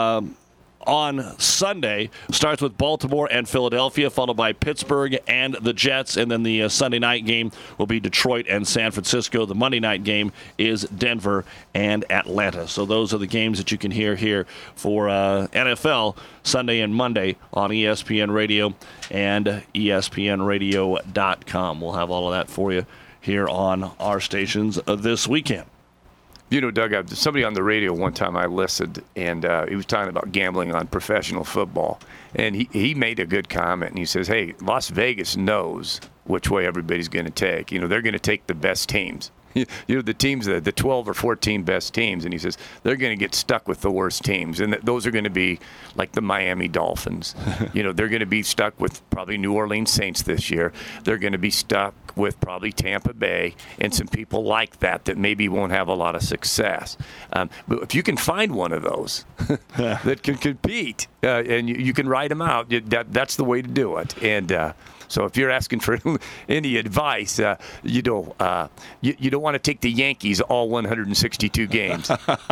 on Sunday starts with Baltimore and Philadelphia, followed by Pittsburgh and the Jets, and then the Sunday night game will be Detroit and San Francisco. The Monday night game is Denver and Atlanta. So those are the games that you can hear here for NFL Sunday and Monday on ESPN Radio and ESPNRadio.com. We'll have all of that for you here on our stations this weekend. Doug, somebody on the radio one time I listened, and he was talking about gambling on professional football. And he made a good comment, and he says, hey, Las Vegas knows which way everybody's going to take. They're going to take the best teams. The teams, the 12 or 14 best teams, and he says they're going to get stuck with the worst teams, and those are going to be like the Miami Dolphins. They're going to be stuck with probably New Orleans Saints this year. They're going to be stuck with probably Tampa Bay and some people like that maybe won't have a lot of success. But if you can find one of those that can compete and you can ride them out, that's the way to do it. And so if you're asking for any advice, you don't want to take the Yankees all 162 games.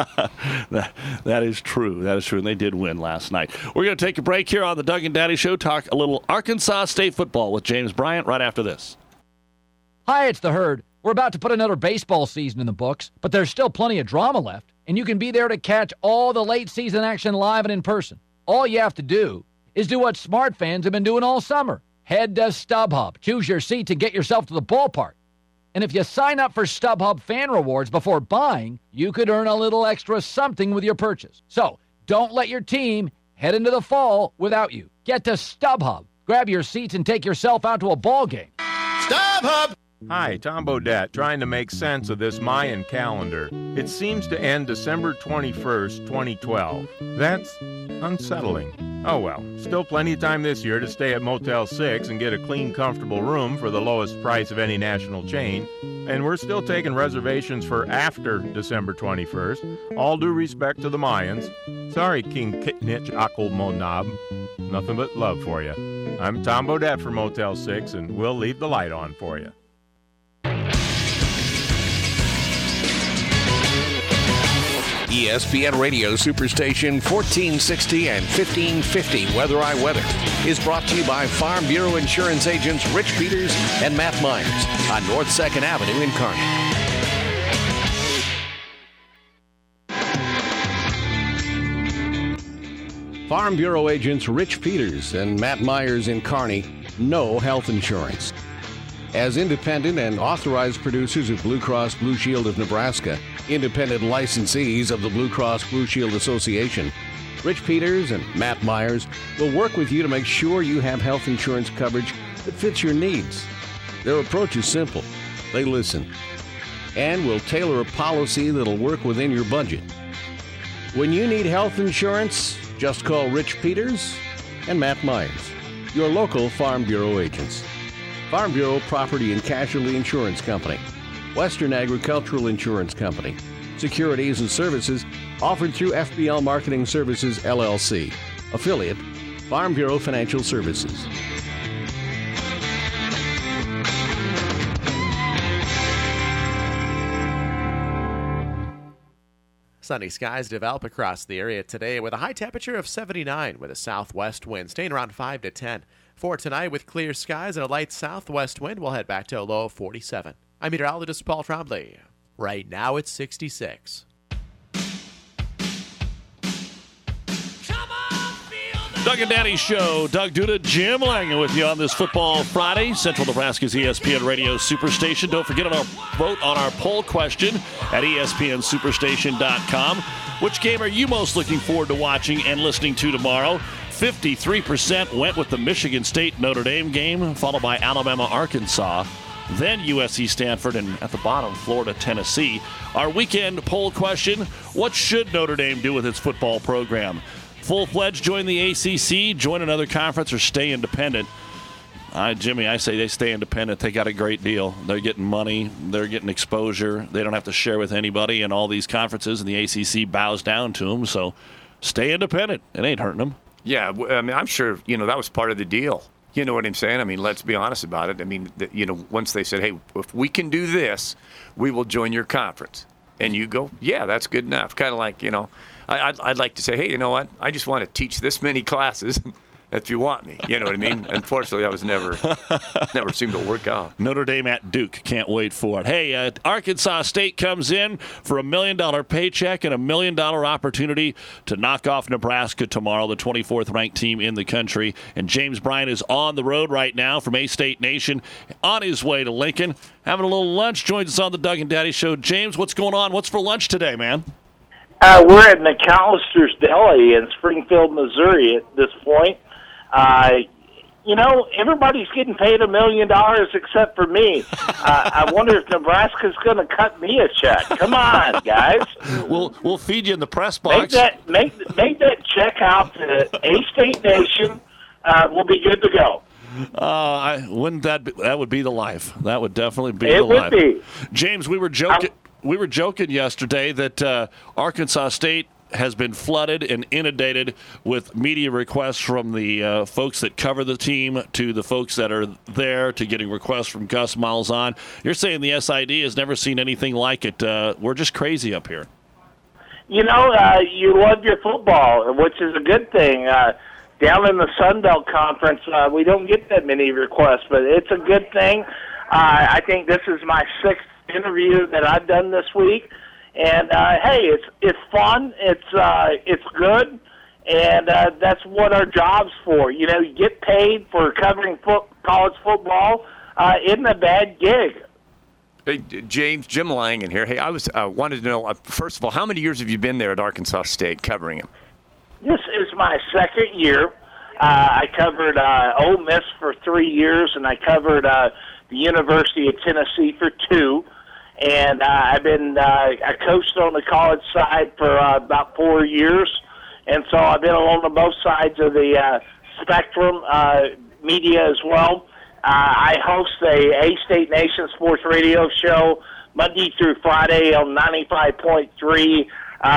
That is true. That is true. And they did win last night. We're going to take a break here on the Doug and Daddy Show, talk a little Arkansas State football with James Bryant right after this. Hi, it's the Herd. We're about to put another baseball season in the books, but there's still plenty of drama left, and you can be there to catch all the late season action live and in person. All you have to do is do what smart fans have been doing all summer. Head to StubHub, choose your seat to get yourself to the ballpark. And if you sign up for StubHub Fan Rewards before buying, you could earn a little extra something with your purchase. So don't let your team head into the fall without you. Get to StubHub, grab your seats, and take yourself out to a ball game. StubHub! Hi, Tom Bodette, trying to make sense of this Mayan calendar. It seems to end December 21st, 2012. That's unsettling. Oh well, still plenty of time this year to stay at Motel 6 and get a clean, comfortable room for the lowest price of any national chain. And we're still taking reservations for after December 21st. All due respect to the Mayans. Sorry, King Kitnich Akul Monab. Nothing but love for you. I'm Tom Bodette for Motel 6, and we'll leave the light on for you. ESPN Radio Superstation 1460 and 1550 Weather I Weather is brought to you by Farm Bureau Insurance agents Rich Peters and Matt Myers on North 2nd Avenue in Kearney. Farm Bureau agents Rich Peters and Matt Myers in Kearney know health insurance. As independent and authorized producers of Blue Cross Blue Shield of Nebraska, independent licensees of the Blue Cross Blue Shield Association, Rich Peters and Matt Myers will work with you to make sure you have health insurance coverage that fits your needs. Their approach is simple. They listen and will tailor a policy that'll work within your budget. When you need health insurance, just call Rich Peters and Matt Myers, your local Farm Bureau agents. Farm Bureau Property and Casualty Insurance Company, Western Agricultural Insurance Company, securities and services offered through FBL Marketing Services, LLC, affiliate, Farm Bureau Financial Services. Sunny skies develop across the area today with a high temperature of 79 with a southwest wind staying around 5 to 10. For tonight, with clear skies and a light southwest wind, we'll head back to a low of 47. I'm meteorologist Paul Trombley. Right now it's 66. Doug and Daddy Show. Doug Duda, Jim Langen with you on this Football Friday. Central Nebraska's ESPN Radio Superstation. Don't forget our vote on our poll question at ESPNSuperstation.com. Which game are you most looking forward to watching and listening to tomorrow? 53% went with the Michigan State-Notre Dame game, followed by Alabama-Arkansas, then USC Stanford, and at the bottom, Florida-Tennessee. Our weekend poll question, what should Notre Dame do with its football program? Full-fledged join the ACC, join another conference, or stay independent? Jimmy, I say they stay independent. They got a great deal. They're getting money. They're getting exposure. They don't have to share with anybody in all these conferences, and the ACC bows down to them. So stay independent. It ain't hurting them. Yeah, I mean, I'm sure, that was part of the deal. You know what I'm saying? I mean, let's be honest about it. I mean, once they said, hey, if we can do this, we will join your conference. And you go, yeah, that's good enough. Kind of like, I'd like to say, hey, you know what? I just want to teach this many classes if you want me. You know what I mean? Unfortunately, that was never seemed to work out. Notre Dame at Duke. Can't wait for it. Hey, Arkansas State comes in for $1 million paycheck and $1 million opportunity to knock off Nebraska tomorrow, the 24th ranked team in the country. And James Bryan is on the road right now from A-State Nation on his way to Lincoln. Having a little lunch. Joins us on the Doug and Daddy Show. James, what's going on? What's for lunch today, man? We're at McAllister's Deli in Springfield, Missouri at this point. Everybody's getting paid $1 million except for me. I wonder if Nebraska's going to cut me a check. Come on, guys. We'll feed you in the press box. Make that check out to A-State Nation. We'll be good to go. Wouldn't that would be the life. That would definitely be the life. It would be. James, we were joking yesterday that Arkansas State has been flooded and inundated with media requests from the folks that cover the team to the folks that are there to getting requests from Gus Malzahn. You're saying the SID has never seen anything like it. We're just crazy up here. You love your football, which is a good thing. Down in the Sun Belt Conference, we don't get that many requests, but it's a good thing. I think this is my 6th interview that I've done this week. And hey, it's fun. It's good, and that's what our job's for. You get paid for covering college football. Isn't a bad gig. Hey, James, Jim Langen here. Hey, I wanted to know first of all, how many years have you been there at Arkansas State covering him? This is my 2nd year. I covered Ole Miss for 3 years, and I covered the University of Tennessee for 2. And I coached on the college side for about 4 years, and so I've been on both sides of the spectrum, media as well. I host a A-State Nation sports radio show Monday through Friday on 95.3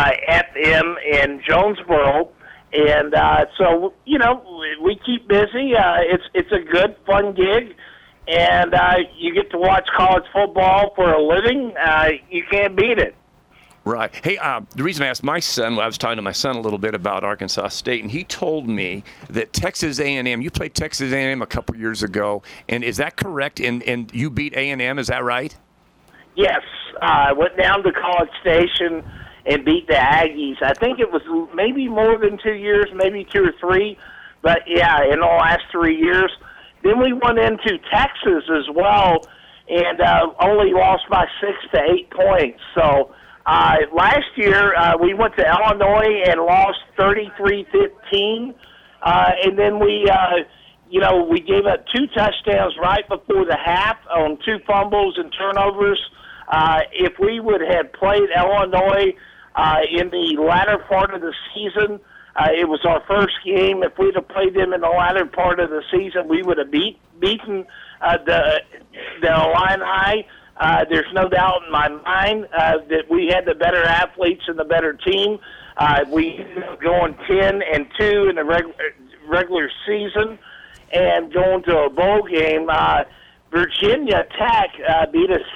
FM in Jonesboro, and so we keep busy. It's a good, fun gig. And you get to watch college football for a living. You can't beat it. Right. Hey, the reason I asked my son, I was talking to my son a little bit about Arkansas State, and he told me that Texas A&M, you played Texas A&M a couple years ago, and is that correct? And you beat A&M, is that right? Yes. I went down to College Station and beat the Aggies. I think it was maybe more than 2 years, maybe 2 or 3, but yeah, in the last 3 years. Then we went into Texas as well, and only lost by 6 to 8 points. So last year we went to Illinois and lost 33-15, and then we gave up 2 touchdowns right before the half on 2 fumbles and turnovers. If we would have played Illinois in the latter part of the season, it was our first game. If we'd have played them in the latter part of the season, we would have beaten the Illini. There's no doubt in my mind that we had the better athletes and the better team. We ended up going 10-2 in the regular season and going to a bowl game. Virginia Tech beat us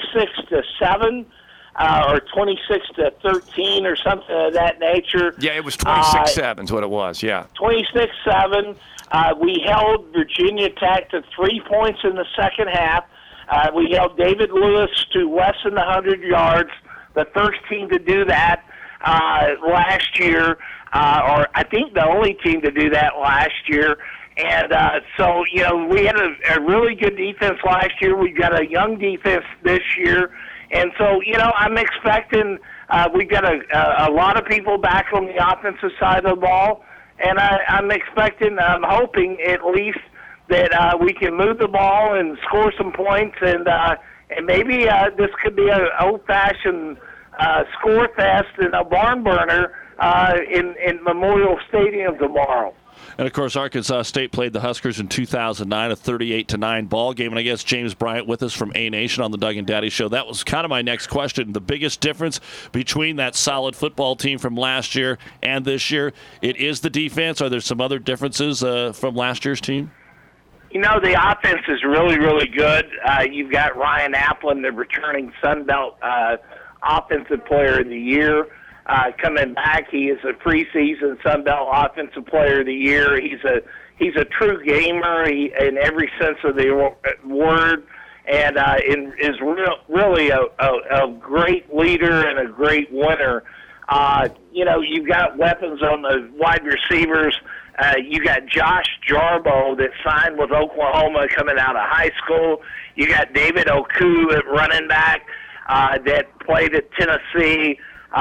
26-7. Or 26-13 or something of that nature. Yeah, it was 26-7 is what it was, yeah. 26-7. We held Virginia Tech to 3 points in the second half. We held David Lewis to less than 100 yards, the first team to do that last year, or I think the only team to do that last year. And so, we had a really good defense last year. We've got a young defense this year. And so, I'm expecting we've got a lot of people back on the offensive side of the ball, and I'm hoping at least that we can move the ball and score some points, and maybe this could be an old-fashioned score fest and a barn burner in Memorial Stadium tomorrow. And, of course, Arkansas State played the Huskers in 2009, a 38-9 ball game. And I guess James Bryant with us from A-Nation on the Doug and Daddy Show. That was kind of my next question. The biggest difference between that solid football team from last year and this year, it is the defense. Are there some other differences from last year's team? The offense is really, really good. You've got Ryan Applin, the returning Sun Belt Offensive Player of the Year. Coming back, he is a preseason Sun Belt Offensive Player of the Year. He's a true gamer in every sense of the word, and is really a great leader and a great winner. You've got weapons on the wide receivers. You got Josh Jarbo that signed with Oklahoma coming out of high school. You got David Oku at running back that played at Tennessee.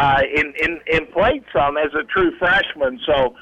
And played some as a true freshman. So,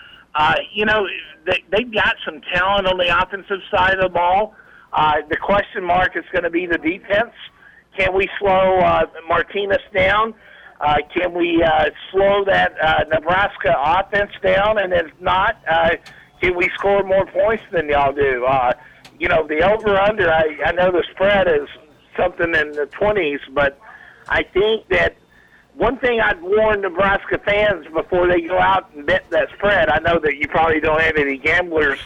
they've got some talent on the offensive side of the ball. The question mark is going to be the defense. Can we slow Martinez down? Can we slow that Nebraska offense down? And if not, can we score more points than y'all do? The over-under, I know the spread is something in the 20s, but I think that one thing I'd warn Nebraska fans before they go out and bet that spread, I know that you probably don't have any gamblers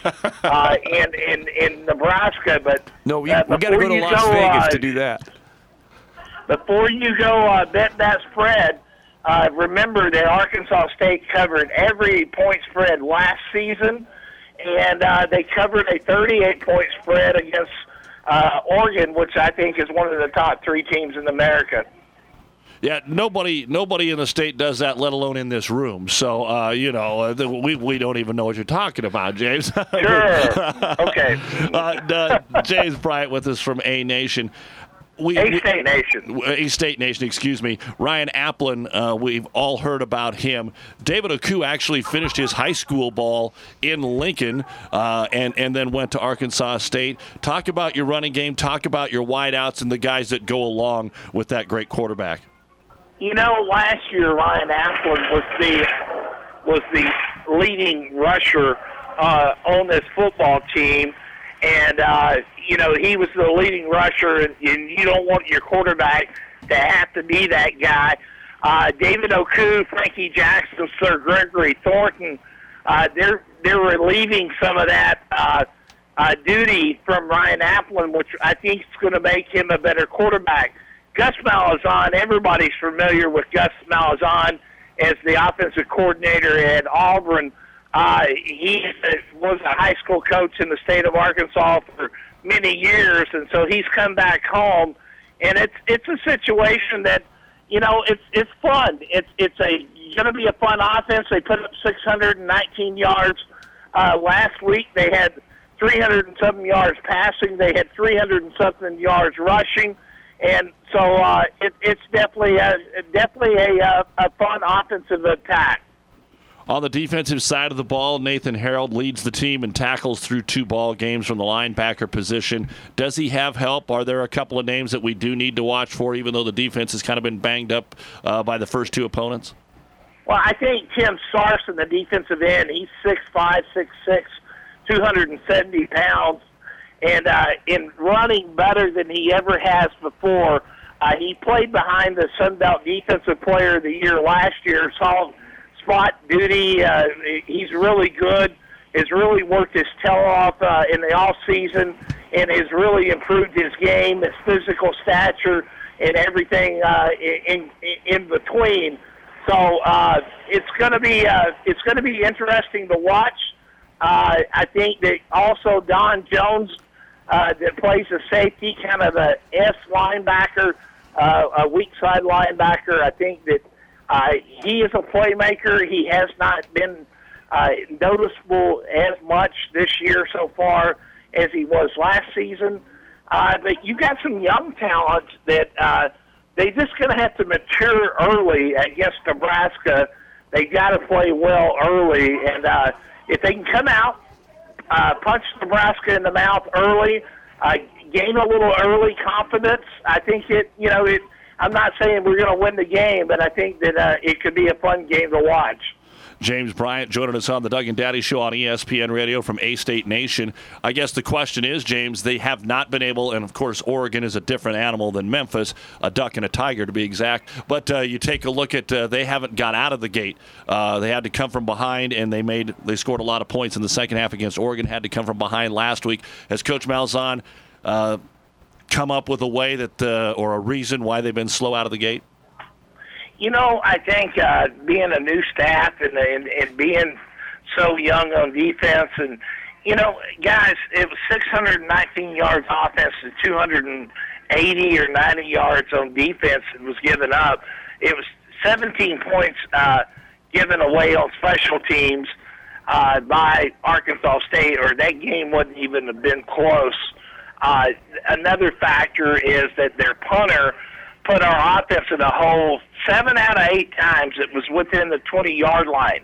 in Nebraska, but no, we got to go to Las Vegas to do that. Before you go bet that spread, remember that Arkansas State covered every point spread last season, and they covered a 38-point spread against Oregon, which I think is one of the top 3 teams in America. Yeah, nobody in the state does that, let alone in this room. So, we don't even know what you're talking about, James. Sure. Okay. James Bryant with us from A-Nation. A-State Nation. A-State Nation, excuse me. Ryan Applin, we've all heard about him. David Oku actually finished his high school ball in Lincoln and then went to Arkansas State. Talk about your running game. Talk about your wideouts and the guys that go along with that great quarterback. Last year Ryan Applin was the leading rusher on this football team, and he was the leading rusher, and you don't want your quarterback to have to be that guy. David Oku, Frankie Jackson, Sir Gregory Thornton, they're relieving some of that duty from Ryan Applin, which I think is going to make him a better quarterback. Gus Malzahn, everybody's familiar with Gus Malzahn as the offensive coordinator at Auburn. He was a high school coach in the state of Arkansas for many years, and so he's come back home. And it's a situation that, it's fun. It's going to be a fun offense. They put up 619 yards last week. They had 300 and something yards passing. They had 300 and something yards rushing, and so it's definitely a fun offensive attack. On the defensive side of the ball, Nathan Harold leads the team in tackles through 2 ball games from the linebacker position. Does he have help? Are there a couple of names that we do need to watch for, even though the defense has kind of been banged up by the first 2 opponents? Well, I think Tim Sarson, the defensive end, he's 6'5", 6'6", 270 pounds, and in running better than he ever has before. He played behind the Sun Belt Defensive Player of the Year last year, saw spot duty. He's really good, has really worked his tail off in the off season, and has really improved his game, his physical stature, and everything in between. So it's going to be interesting to watch. I think that also Don Jones, that plays a safety, kind of a S linebacker, a weak side linebacker. I think that he is a playmaker. He has not been noticeable as much this year so far as he was last season. But you got some young talent that they're just going to have to mature early against Nebraska. They got to play well early, and if they can come out, punch Nebraska in the mouth early, gain a little early confidence, I think I'm not saying we're going to win the game, but I think that it could be a fun game to watch. James Bryant joining us on the Doug and Daddy Show on ESPN Radio from A-State Nation. I guess the question is, James, they have not been able, and of course Oregon is a different animal than Memphis, a duck and a tiger to be exact, but you take a look at, they haven't got out of the gate. They had to come from behind, and they scored a lot of points in the second half against Oregon, had to come from behind last week. Has Coach Malzahn come up with a way that, or a reason why they've been slow out of the gate? I think being a new staff and being so young on defense, and, guys, it was 619 yards offense and 280 or 90 yards on defense that was given up. It was 17 points given away on special teams by Arkansas State, or that game wouldn't even have been close. Another factor is that their punter put our offense in a hole 7 out of 8 times. It was within the 20-yard line.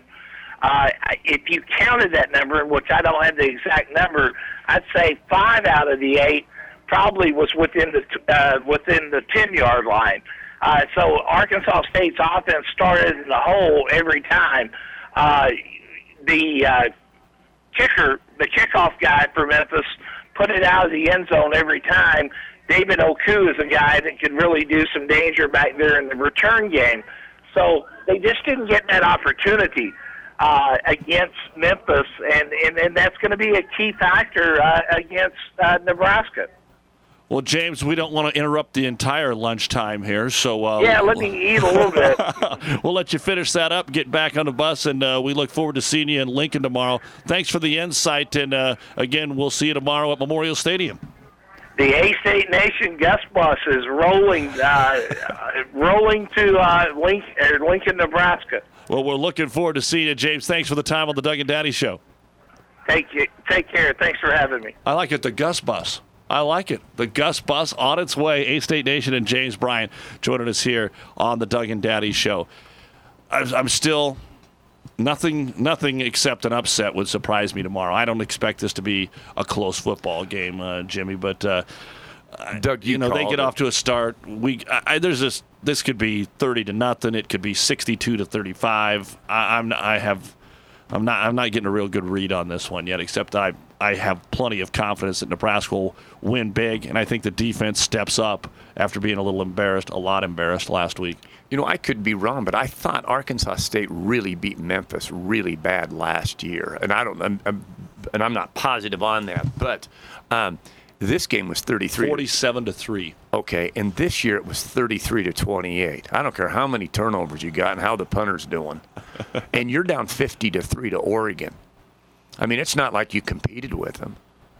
If you counted that number, which I don't have the exact number, I'd say 5 out of the 8 probably was within the 10-yard line. So Arkansas State's offense started in the hole every time. The kickoff guy for Memphis, put it out of the end zone every time. David Oku is a guy that could really do some danger back there in the return game. So they just didn't get that opportunity against Memphis, and that's going to be a key factor against Nebraska. Well, James, we don't want to interrupt the entire lunchtime here, so let me eat a little bit. We'll let you finish that up, get back on the bus, and we look forward to seeing you in Lincoln tomorrow. Thanks for the insight, and again, we'll see you tomorrow at Memorial Stadium. The A-State Nation Gus Bus is rolling to Lincoln, Nebraska. Well, we're looking forward to seeing you, James. Thanks for the time on the Doug and Daddy Show. Take care. Thanks for having me. I like it, the Gus Bus. I like it. The Gus Bus on its way. A-State Nation and James Bryant joining us here on the Doug and Daddy Show. I'm still... Nothing except an upset would surprise me tomorrow. I don't expect this to be a close football game, Jimmy. But Doug, they get off to a start. This could be 30-0. It could be 62-35. I'm not getting a real good read on this one yet. Except I have plenty of confidence that Nebraska will win big, and I think the defense steps up after being a lot embarrassed last week. I could be wrong, but I thought Arkansas State really beat Memphis really bad last year, and I'm not positive on that. But this game was 47-3. Okay, and this year it was 33-28. I don't care how many turnovers you got and how the punter's doing, and you're down 50-3 to Oregon. I mean, it's not like you competed with them. No.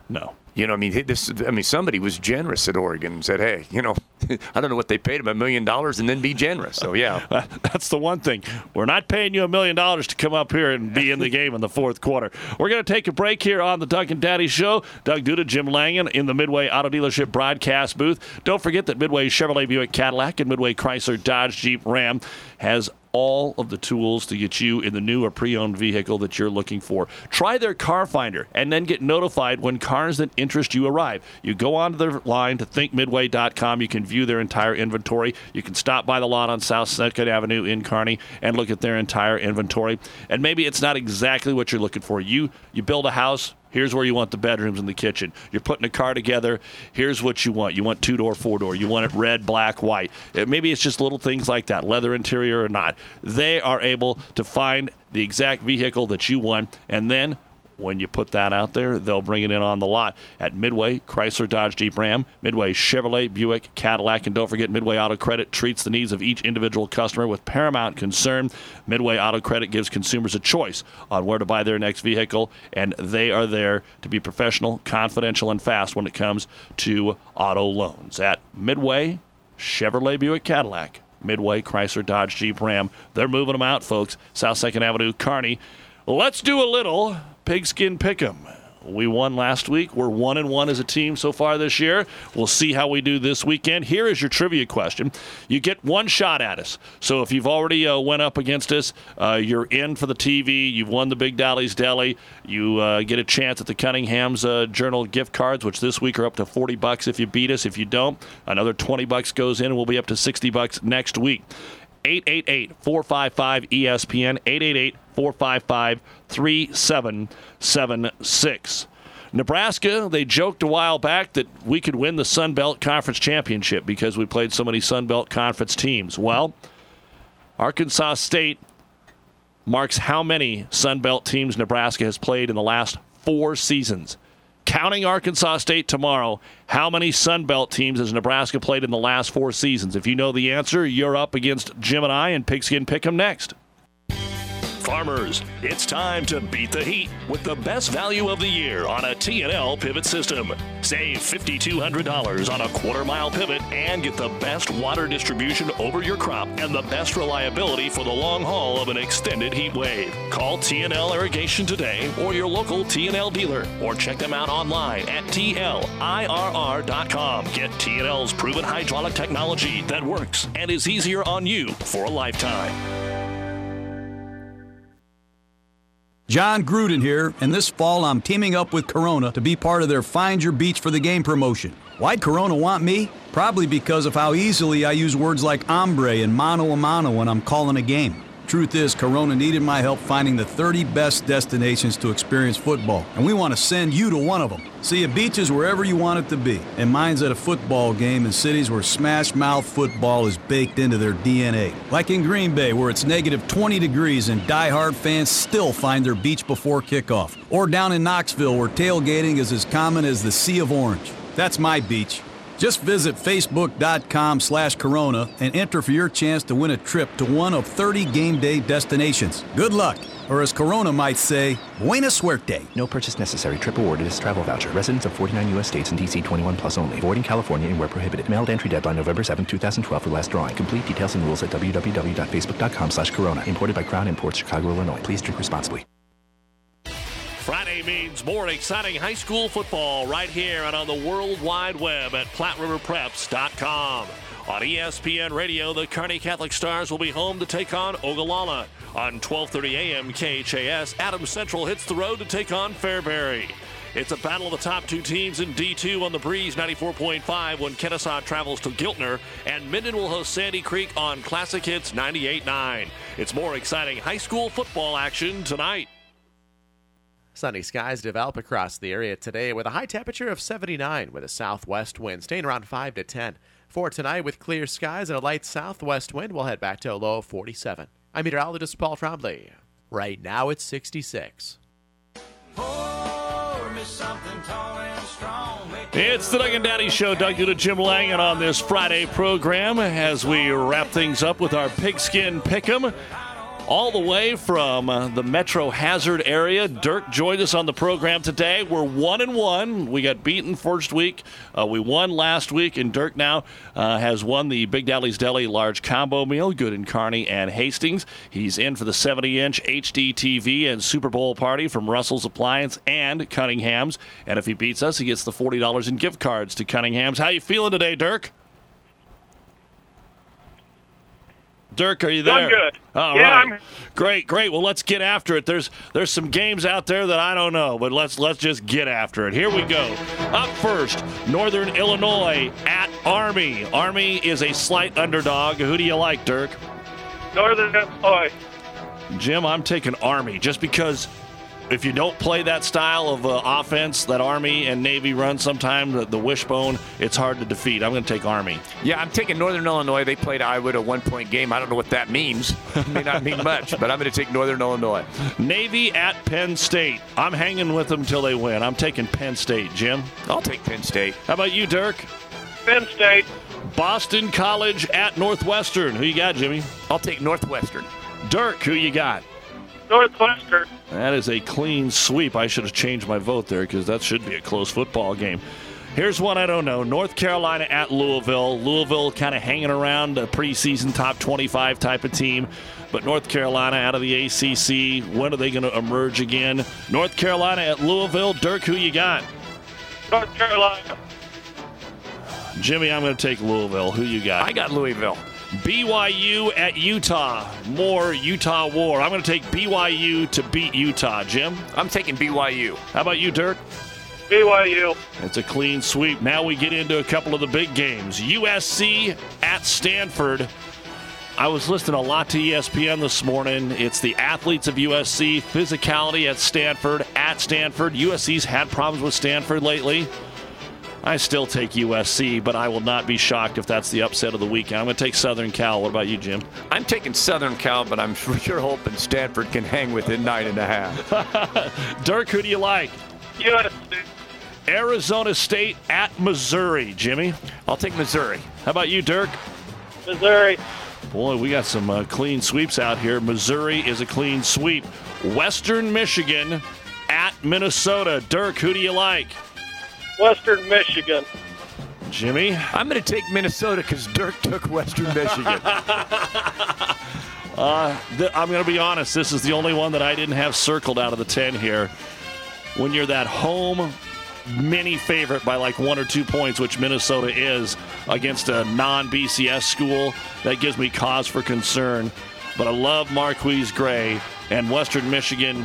You know, I mean, somebody was generous at Oregon and said, hey, you know, I don't know what they paid him, $1 million, and then be generous. So, yeah. That's the one thing. We're not paying you $1 million to come up here and be in the game in the fourth quarter. We're going to take a break here on the Doug and Daddy Show. Doug Duda, Jim Langen in the Midway Auto Dealership broadcast booth. Don't forget that Midway Chevrolet Buick Cadillac and Midway Chrysler Dodge Jeep Ram has all of the tools to get you in the new or pre-owned vehicle that you're looking for. Try their car finder and then get notified when cars that interest you arrive. You go onto their line to thinkmidway.com. You can view their entire inventory. You can stop by the lot on South 2nd Avenue in Kearney and look at their entire inventory. And maybe it's not exactly what you're looking for. You build a house. Here's where you want the bedrooms and the kitchen. You're putting a car together. Here's what you want. You want 2-door, 4-door. You want it red, black, white. Maybe it's just little things like that, leather interior or not. They are able to find the exact vehicle that you want, and then when you put that out there, they'll bring it in on the lot at Midway, Chrysler, Dodge, Jeep, Ram, Midway, Chevrolet, Buick, Cadillac, and don't forget Midway Auto Credit treats the needs of each individual customer with paramount concern. Midway Auto Credit gives consumers a choice on where to buy their next vehicle, and they are there to be professional, confidential, and fast when it comes to auto loans. At Midway, Chevrolet, Buick, Cadillac, Midway, Chrysler, Dodge, Jeep, Ram. They're moving them out, folks. South 2nd Avenue, Kearney. Let's do a little Pigskin Pick'em. We won last week. We're 1-1 as a team so far this year. We'll see how we do this weekend. Here is your trivia question. You get one shot at us. So if you've already went up against us, you're in for the TV. You've won the Big Dolly's Deli. You get a chance at the Cunningham's Journal gift cards, which this week are up to $40 if you beat us. If you don't, another $20 goes in, and we'll be up to $60 next week. 888-455-ESPN, 888-455-3776. Nebraska, they joked a while back that we could win the Sun Belt Conference Championship because we played so many Sun Belt Conference teams. Well, Arkansas State marks how many Sun Belt teams Nebraska has played in the last 4 seasons. Counting Arkansas State tomorrow, how many Sun Belt teams has Nebraska played in the last 4 seasons? If you know the answer, you're up against Jim and I and Pigskin Pick'em next. Farmers, it's time to beat the heat with the best value of the year on a T&L pivot system. Save $5,200 on a quarter-mile pivot and get the best water distribution over your crop and the best reliability for the long haul of an extended heat wave. Call T&L Irrigation today or your local T&L dealer, or check them out online at TLIRR.com. Get T&L's proven hydraulic technology that works and is easier on you for a lifetime. John Gruden here, and this fall I'm teaming up with Corona to be part of their Find Your Beach for the Game promotion. Why'd Corona want me? Probably because of how easily I use words like hombre and mano a mano when I'm calling a game. Truth is, Corona needed my help finding the 30 best destinations to experience football, and we want to send you to one of them. See, a beach is wherever you want it to be, and mine's at a football game in cities where smash-mouth football is baked into their DNA. Like in Green Bay, where it's negative 20 degrees and die-hard fans still find their beach before kickoff. Or down in Knoxville, where tailgating is as common as the Sea of Orange. That's my beach. Just visit Facebook.com/Corona and enter for your chance to win a trip to one of 30 game day destinations. Good luck. Or as Corona might say, buena suerte. No purchase necessary. Trip awarded as travel voucher. Residents of 49 U.S. states and D.C. 21 plus only. Void in California and where prohibited. Mailed entry deadline November 7, 2012 for last drawing. Complete details and rules at www.facebook.com/Corona. Imported by Crown Imports, Chicago, Illinois. Please drink responsibly. Friday means more exciting high school football right here and on the World Wide Web at PlatteRiverPreps.com. On ESPN Radio, the Kearney Catholic Stars will be home to take on Ogallala. On 12:30 a.m. KHAS, Adams Central hits the road to take on Fairbury. It's a battle of the top 2 teams in D2 on the Breeze 94.5 when Kennesaw travels to Giltner, and Minden will host Sandy Creek on Classic Hits 98.9. It's more exciting high school football action tonight. Sunny skies develop across the area today with a high temperature of 79 with a southwest wind staying around 5 to 10. For tonight, with clear skies and a light southwest wind, we'll head back to a low of 47. I'm meteorologist Paul Trombley. Right now it's 66. It's the Doug and Daddy Show. Doug Duda, Jim Langen on this Friday program as we wrap things up with our Pigskin Pick'em. All the way from the Metro Hazard area, Dirk joined us on the program today. We're 1-1. We got beaten first week. We won last week, and Dirk now has won the Big Daddy's Deli large combo meal, good in Kearney and Hastings. He's in for the 70-inch HD TV and Super Bowl party from Russell's Appliance and Cunningham's. And if he beats us, he gets the $40 in gift cards to Cunningham's. How you feeling today, Dirk? Dirk, are you there? I'm good. All right. Great. Well, let's get after it. There's some games out there that I don't know, but let's just get after it. Here we go. Up first, Northern Illinois at Army. Army is a slight underdog. Who do you like, Dirk? Northern Illinois. Jim, I'm taking Army just because if you don't play that style of offense that Army and Navy run sometimes, the wishbone, it's hard to defeat. I'm going to take Army. Yeah, I'm taking Northern Illinois. They played Iowa a one-point game. I don't know what that means. It may not mean much, but I'm going to take Northern Illinois. Navy at Penn State. I'm hanging with them until they win. I'm taking Penn State. Jim? I'll take Penn State. How about you, Dirk? Penn State. Boston College at Northwestern. Who you got, Jimmy? I'll take Northwestern. Dirk, who you got? Northwestern. That is a clean sweep. I should have changed my vote there because that should be a close football game. Here's one I don't know. North Carolina at Louisville. Louisville kind of hanging around a preseason top 25 type of team. But North Carolina out of the ACC, when are they going to emerge again? North Carolina at Louisville. Dirk, who you got? North Carolina. Jimmy, I'm going to take Louisville. Who you got? I got Louisville. BYU at Utah. More Utah war. I'm going to take BYU to beat Utah. Jim? I'm taking BYU. How about you, Dirk? BYU. It's a clean sweep. Now we get into a couple of the big games. USC at Stanford. I was listening a lot to ESPN this morning. It's the athletes of USC, physicality at Stanford. USC's had problems with Stanford lately. I still take USC, but I will not be shocked if that's the upset of the weekend. I'm going to take Southern Cal. What about you, Jim? I'm taking Southern Cal, but I'm sure hoping Stanford can hang within 9.5. Dirk, who do you like? USC. Arizona State at Missouri. Jimmy? I'll take Missouri. How about you, Dirk? Missouri. Boy, we got some clean sweeps out here. Missouri is a clean sweep. Western Michigan at Minnesota. Dirk, who do you like? Western Michigan. Jimmy? I'm going to take Minnesota because Dirk took Western Michigan. I'm going to be honest. This is the only one that I didn't have circled out of the 10 here. When you're that home mini favorite by like 1 or 2 points, which Minnesota is, against a non-BCS school, that gives me cause for concern. But I love Marquise Gray and Western Michigan.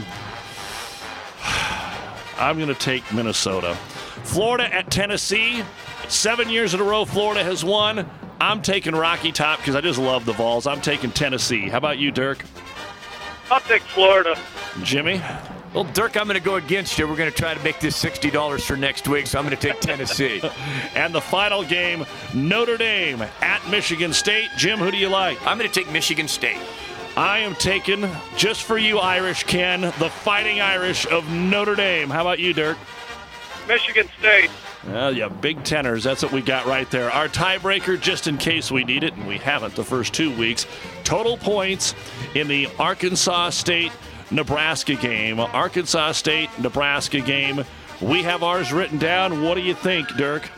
I'm going to take Minnesota. Florida at Tennessee. 7 years in a row Florida has won. I'm taking Rocky Top because I just love the Vols. I'm taking Tennessee. How about you, Dirk? I'll take Florida. Jimmy? Well, Dirk, I'm going to go against you. We're going to try to make this $60 for next week, so I'm going to take Tennessee. And the final game, Notre Dame at Michigan State. Jim, who do you like? I'm going to take Michigan State. I am taking, just for you Irish, Ken, the Fighting Irish of Notre Dame. How about you, Dirk? Michigan State. Yeah, big tenors. That's what we got right there. Our tiebreaker, just in case we need it, and we haven't the first 2 weeks. Total points in the Arkansas State-Nebraska game. Arkansas State-Nebraska game. We have ours written down. What do you think, Dirk?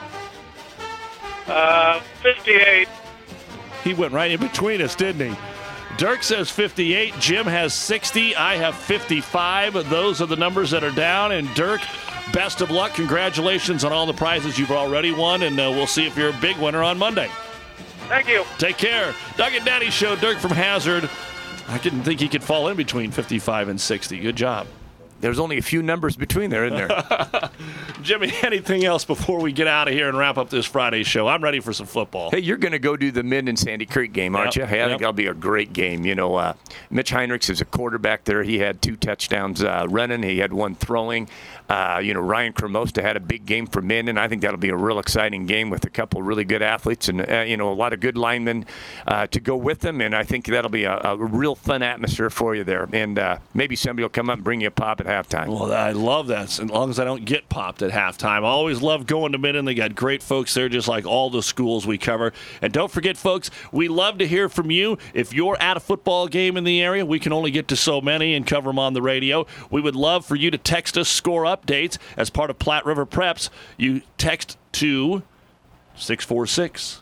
58. He went right in between us, didn't he? Dirk says 58. Jim has 60. I have 55. Those are the numbers that are down. And Dirk, best of luck. Congratulations on all the prizes you've already won. And we'll see if you're a big winner on Monday. Thank you. Take care. Doug and Daddy Show. Dirk from Hazard. I didn't think he could fall in between 55 and 60. Good job. There's only a few numbers between there, isn't there? Jimmy, anything else before we get out of here and wrap up this Friday show? I'm ready for some football. Hey, you're going to go do the Minden-Sandy Creek game, aren't you? Hey, I think that'll be a great game. You know, Mitch Heinrichs is a quarterback there. He had 2 touchdowns running. He had 1 throwing. Ryan Cremosta had a big game for Minden. I think that'll be a real exciting game with a couple really good athletes and, a lot of good linemen to go with them. And I think that'll be a real fun atmosphere for you there. And maybe somebody will come up and bring you a pop and halftime. Well, I love that. As long as I don't get popped at halftime. I always love going to Minden. They got great folks there, just like all the schools we cover. And don't forget, folks, we love to hear from you. If you're at a football game in the area, we can only get to so many and cover them on the radio. We would love for you to text us score updates as part of Platte River Preps. You text to 646-0506,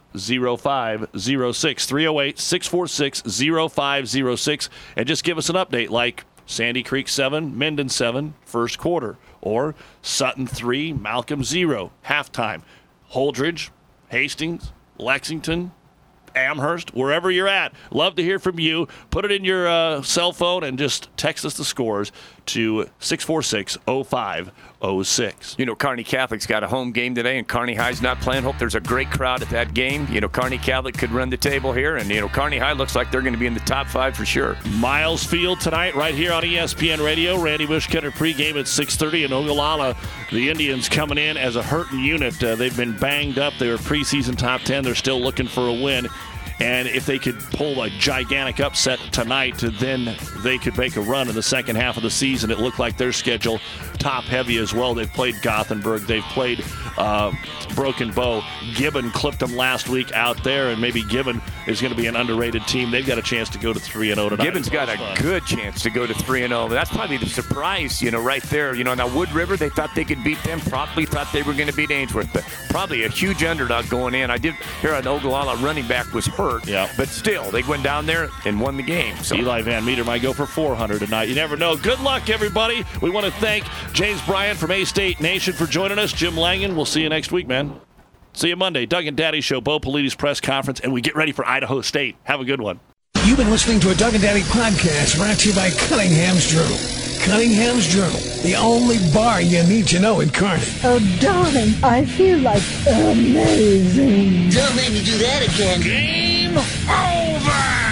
308-646-0506, and just give us an update like Sandy Creek 7, Minden 7, first quarter, or Sutton 3, Malcolm 0, halftime. Holdridge, Hastings, Lexington, Amherst, wherever you're at. Love to hear from you. Put it in your cell phone and just text us the scores to 646-0506. You know, Kearney Catholic's got a home game today, and Kearney High's not playing. Hope there's a great crowd at that game. You know, Kearney Catholic could run the table here, and, you know, Kearney High looks like they're going to be in the top 5 for sure. Miles Field tonight right here on ESPN Radio. Randy Bushcutter pregame at 6:30 in Ogallala. The Indians coming in as a hurting unit. They've been banged up. They were preseason top 10. They're still looking for a win. And if they could pull a gigantic upset tonight, then they could make a run in the second half of the season. It looked like their schedule top-heavy as well. They've played Gothenburg. They've played Broken Bow. Gibbon clipped them last week out there, and maybe Gibbon is going to be an underrated team. They've got a chance to go to 3-0 tonight. Gibbon's got a good chance to go to 3-0. That's probably the surprise, you know, right there. You know, now Wood River, they thought they could beat them. Probably thought they were going to beat Ainsworth, but probably a huge underdog going in. I did hear an Ogallala running back was hurt. Yeah. But still, they went down there and won the game. So Eli Van Meter might go for 400 tonight. You never know. Good luck, everybody. We want to thank James Bryant from A-State Nation for joining us. Jim Langen, we'll see you next week, man. See you Monday. Doug and Daddy Show, Bo Peliti's press conference, and we get ready for Idaho State. Have a good one. You've been listening to a Doug and Daddy podcast brought to you by Cunningham's Journal. Cunningham's Journal, the only bar you need to know in Kearney. Oh, darling, I feel like amazing. Don't make me do that again. Game over!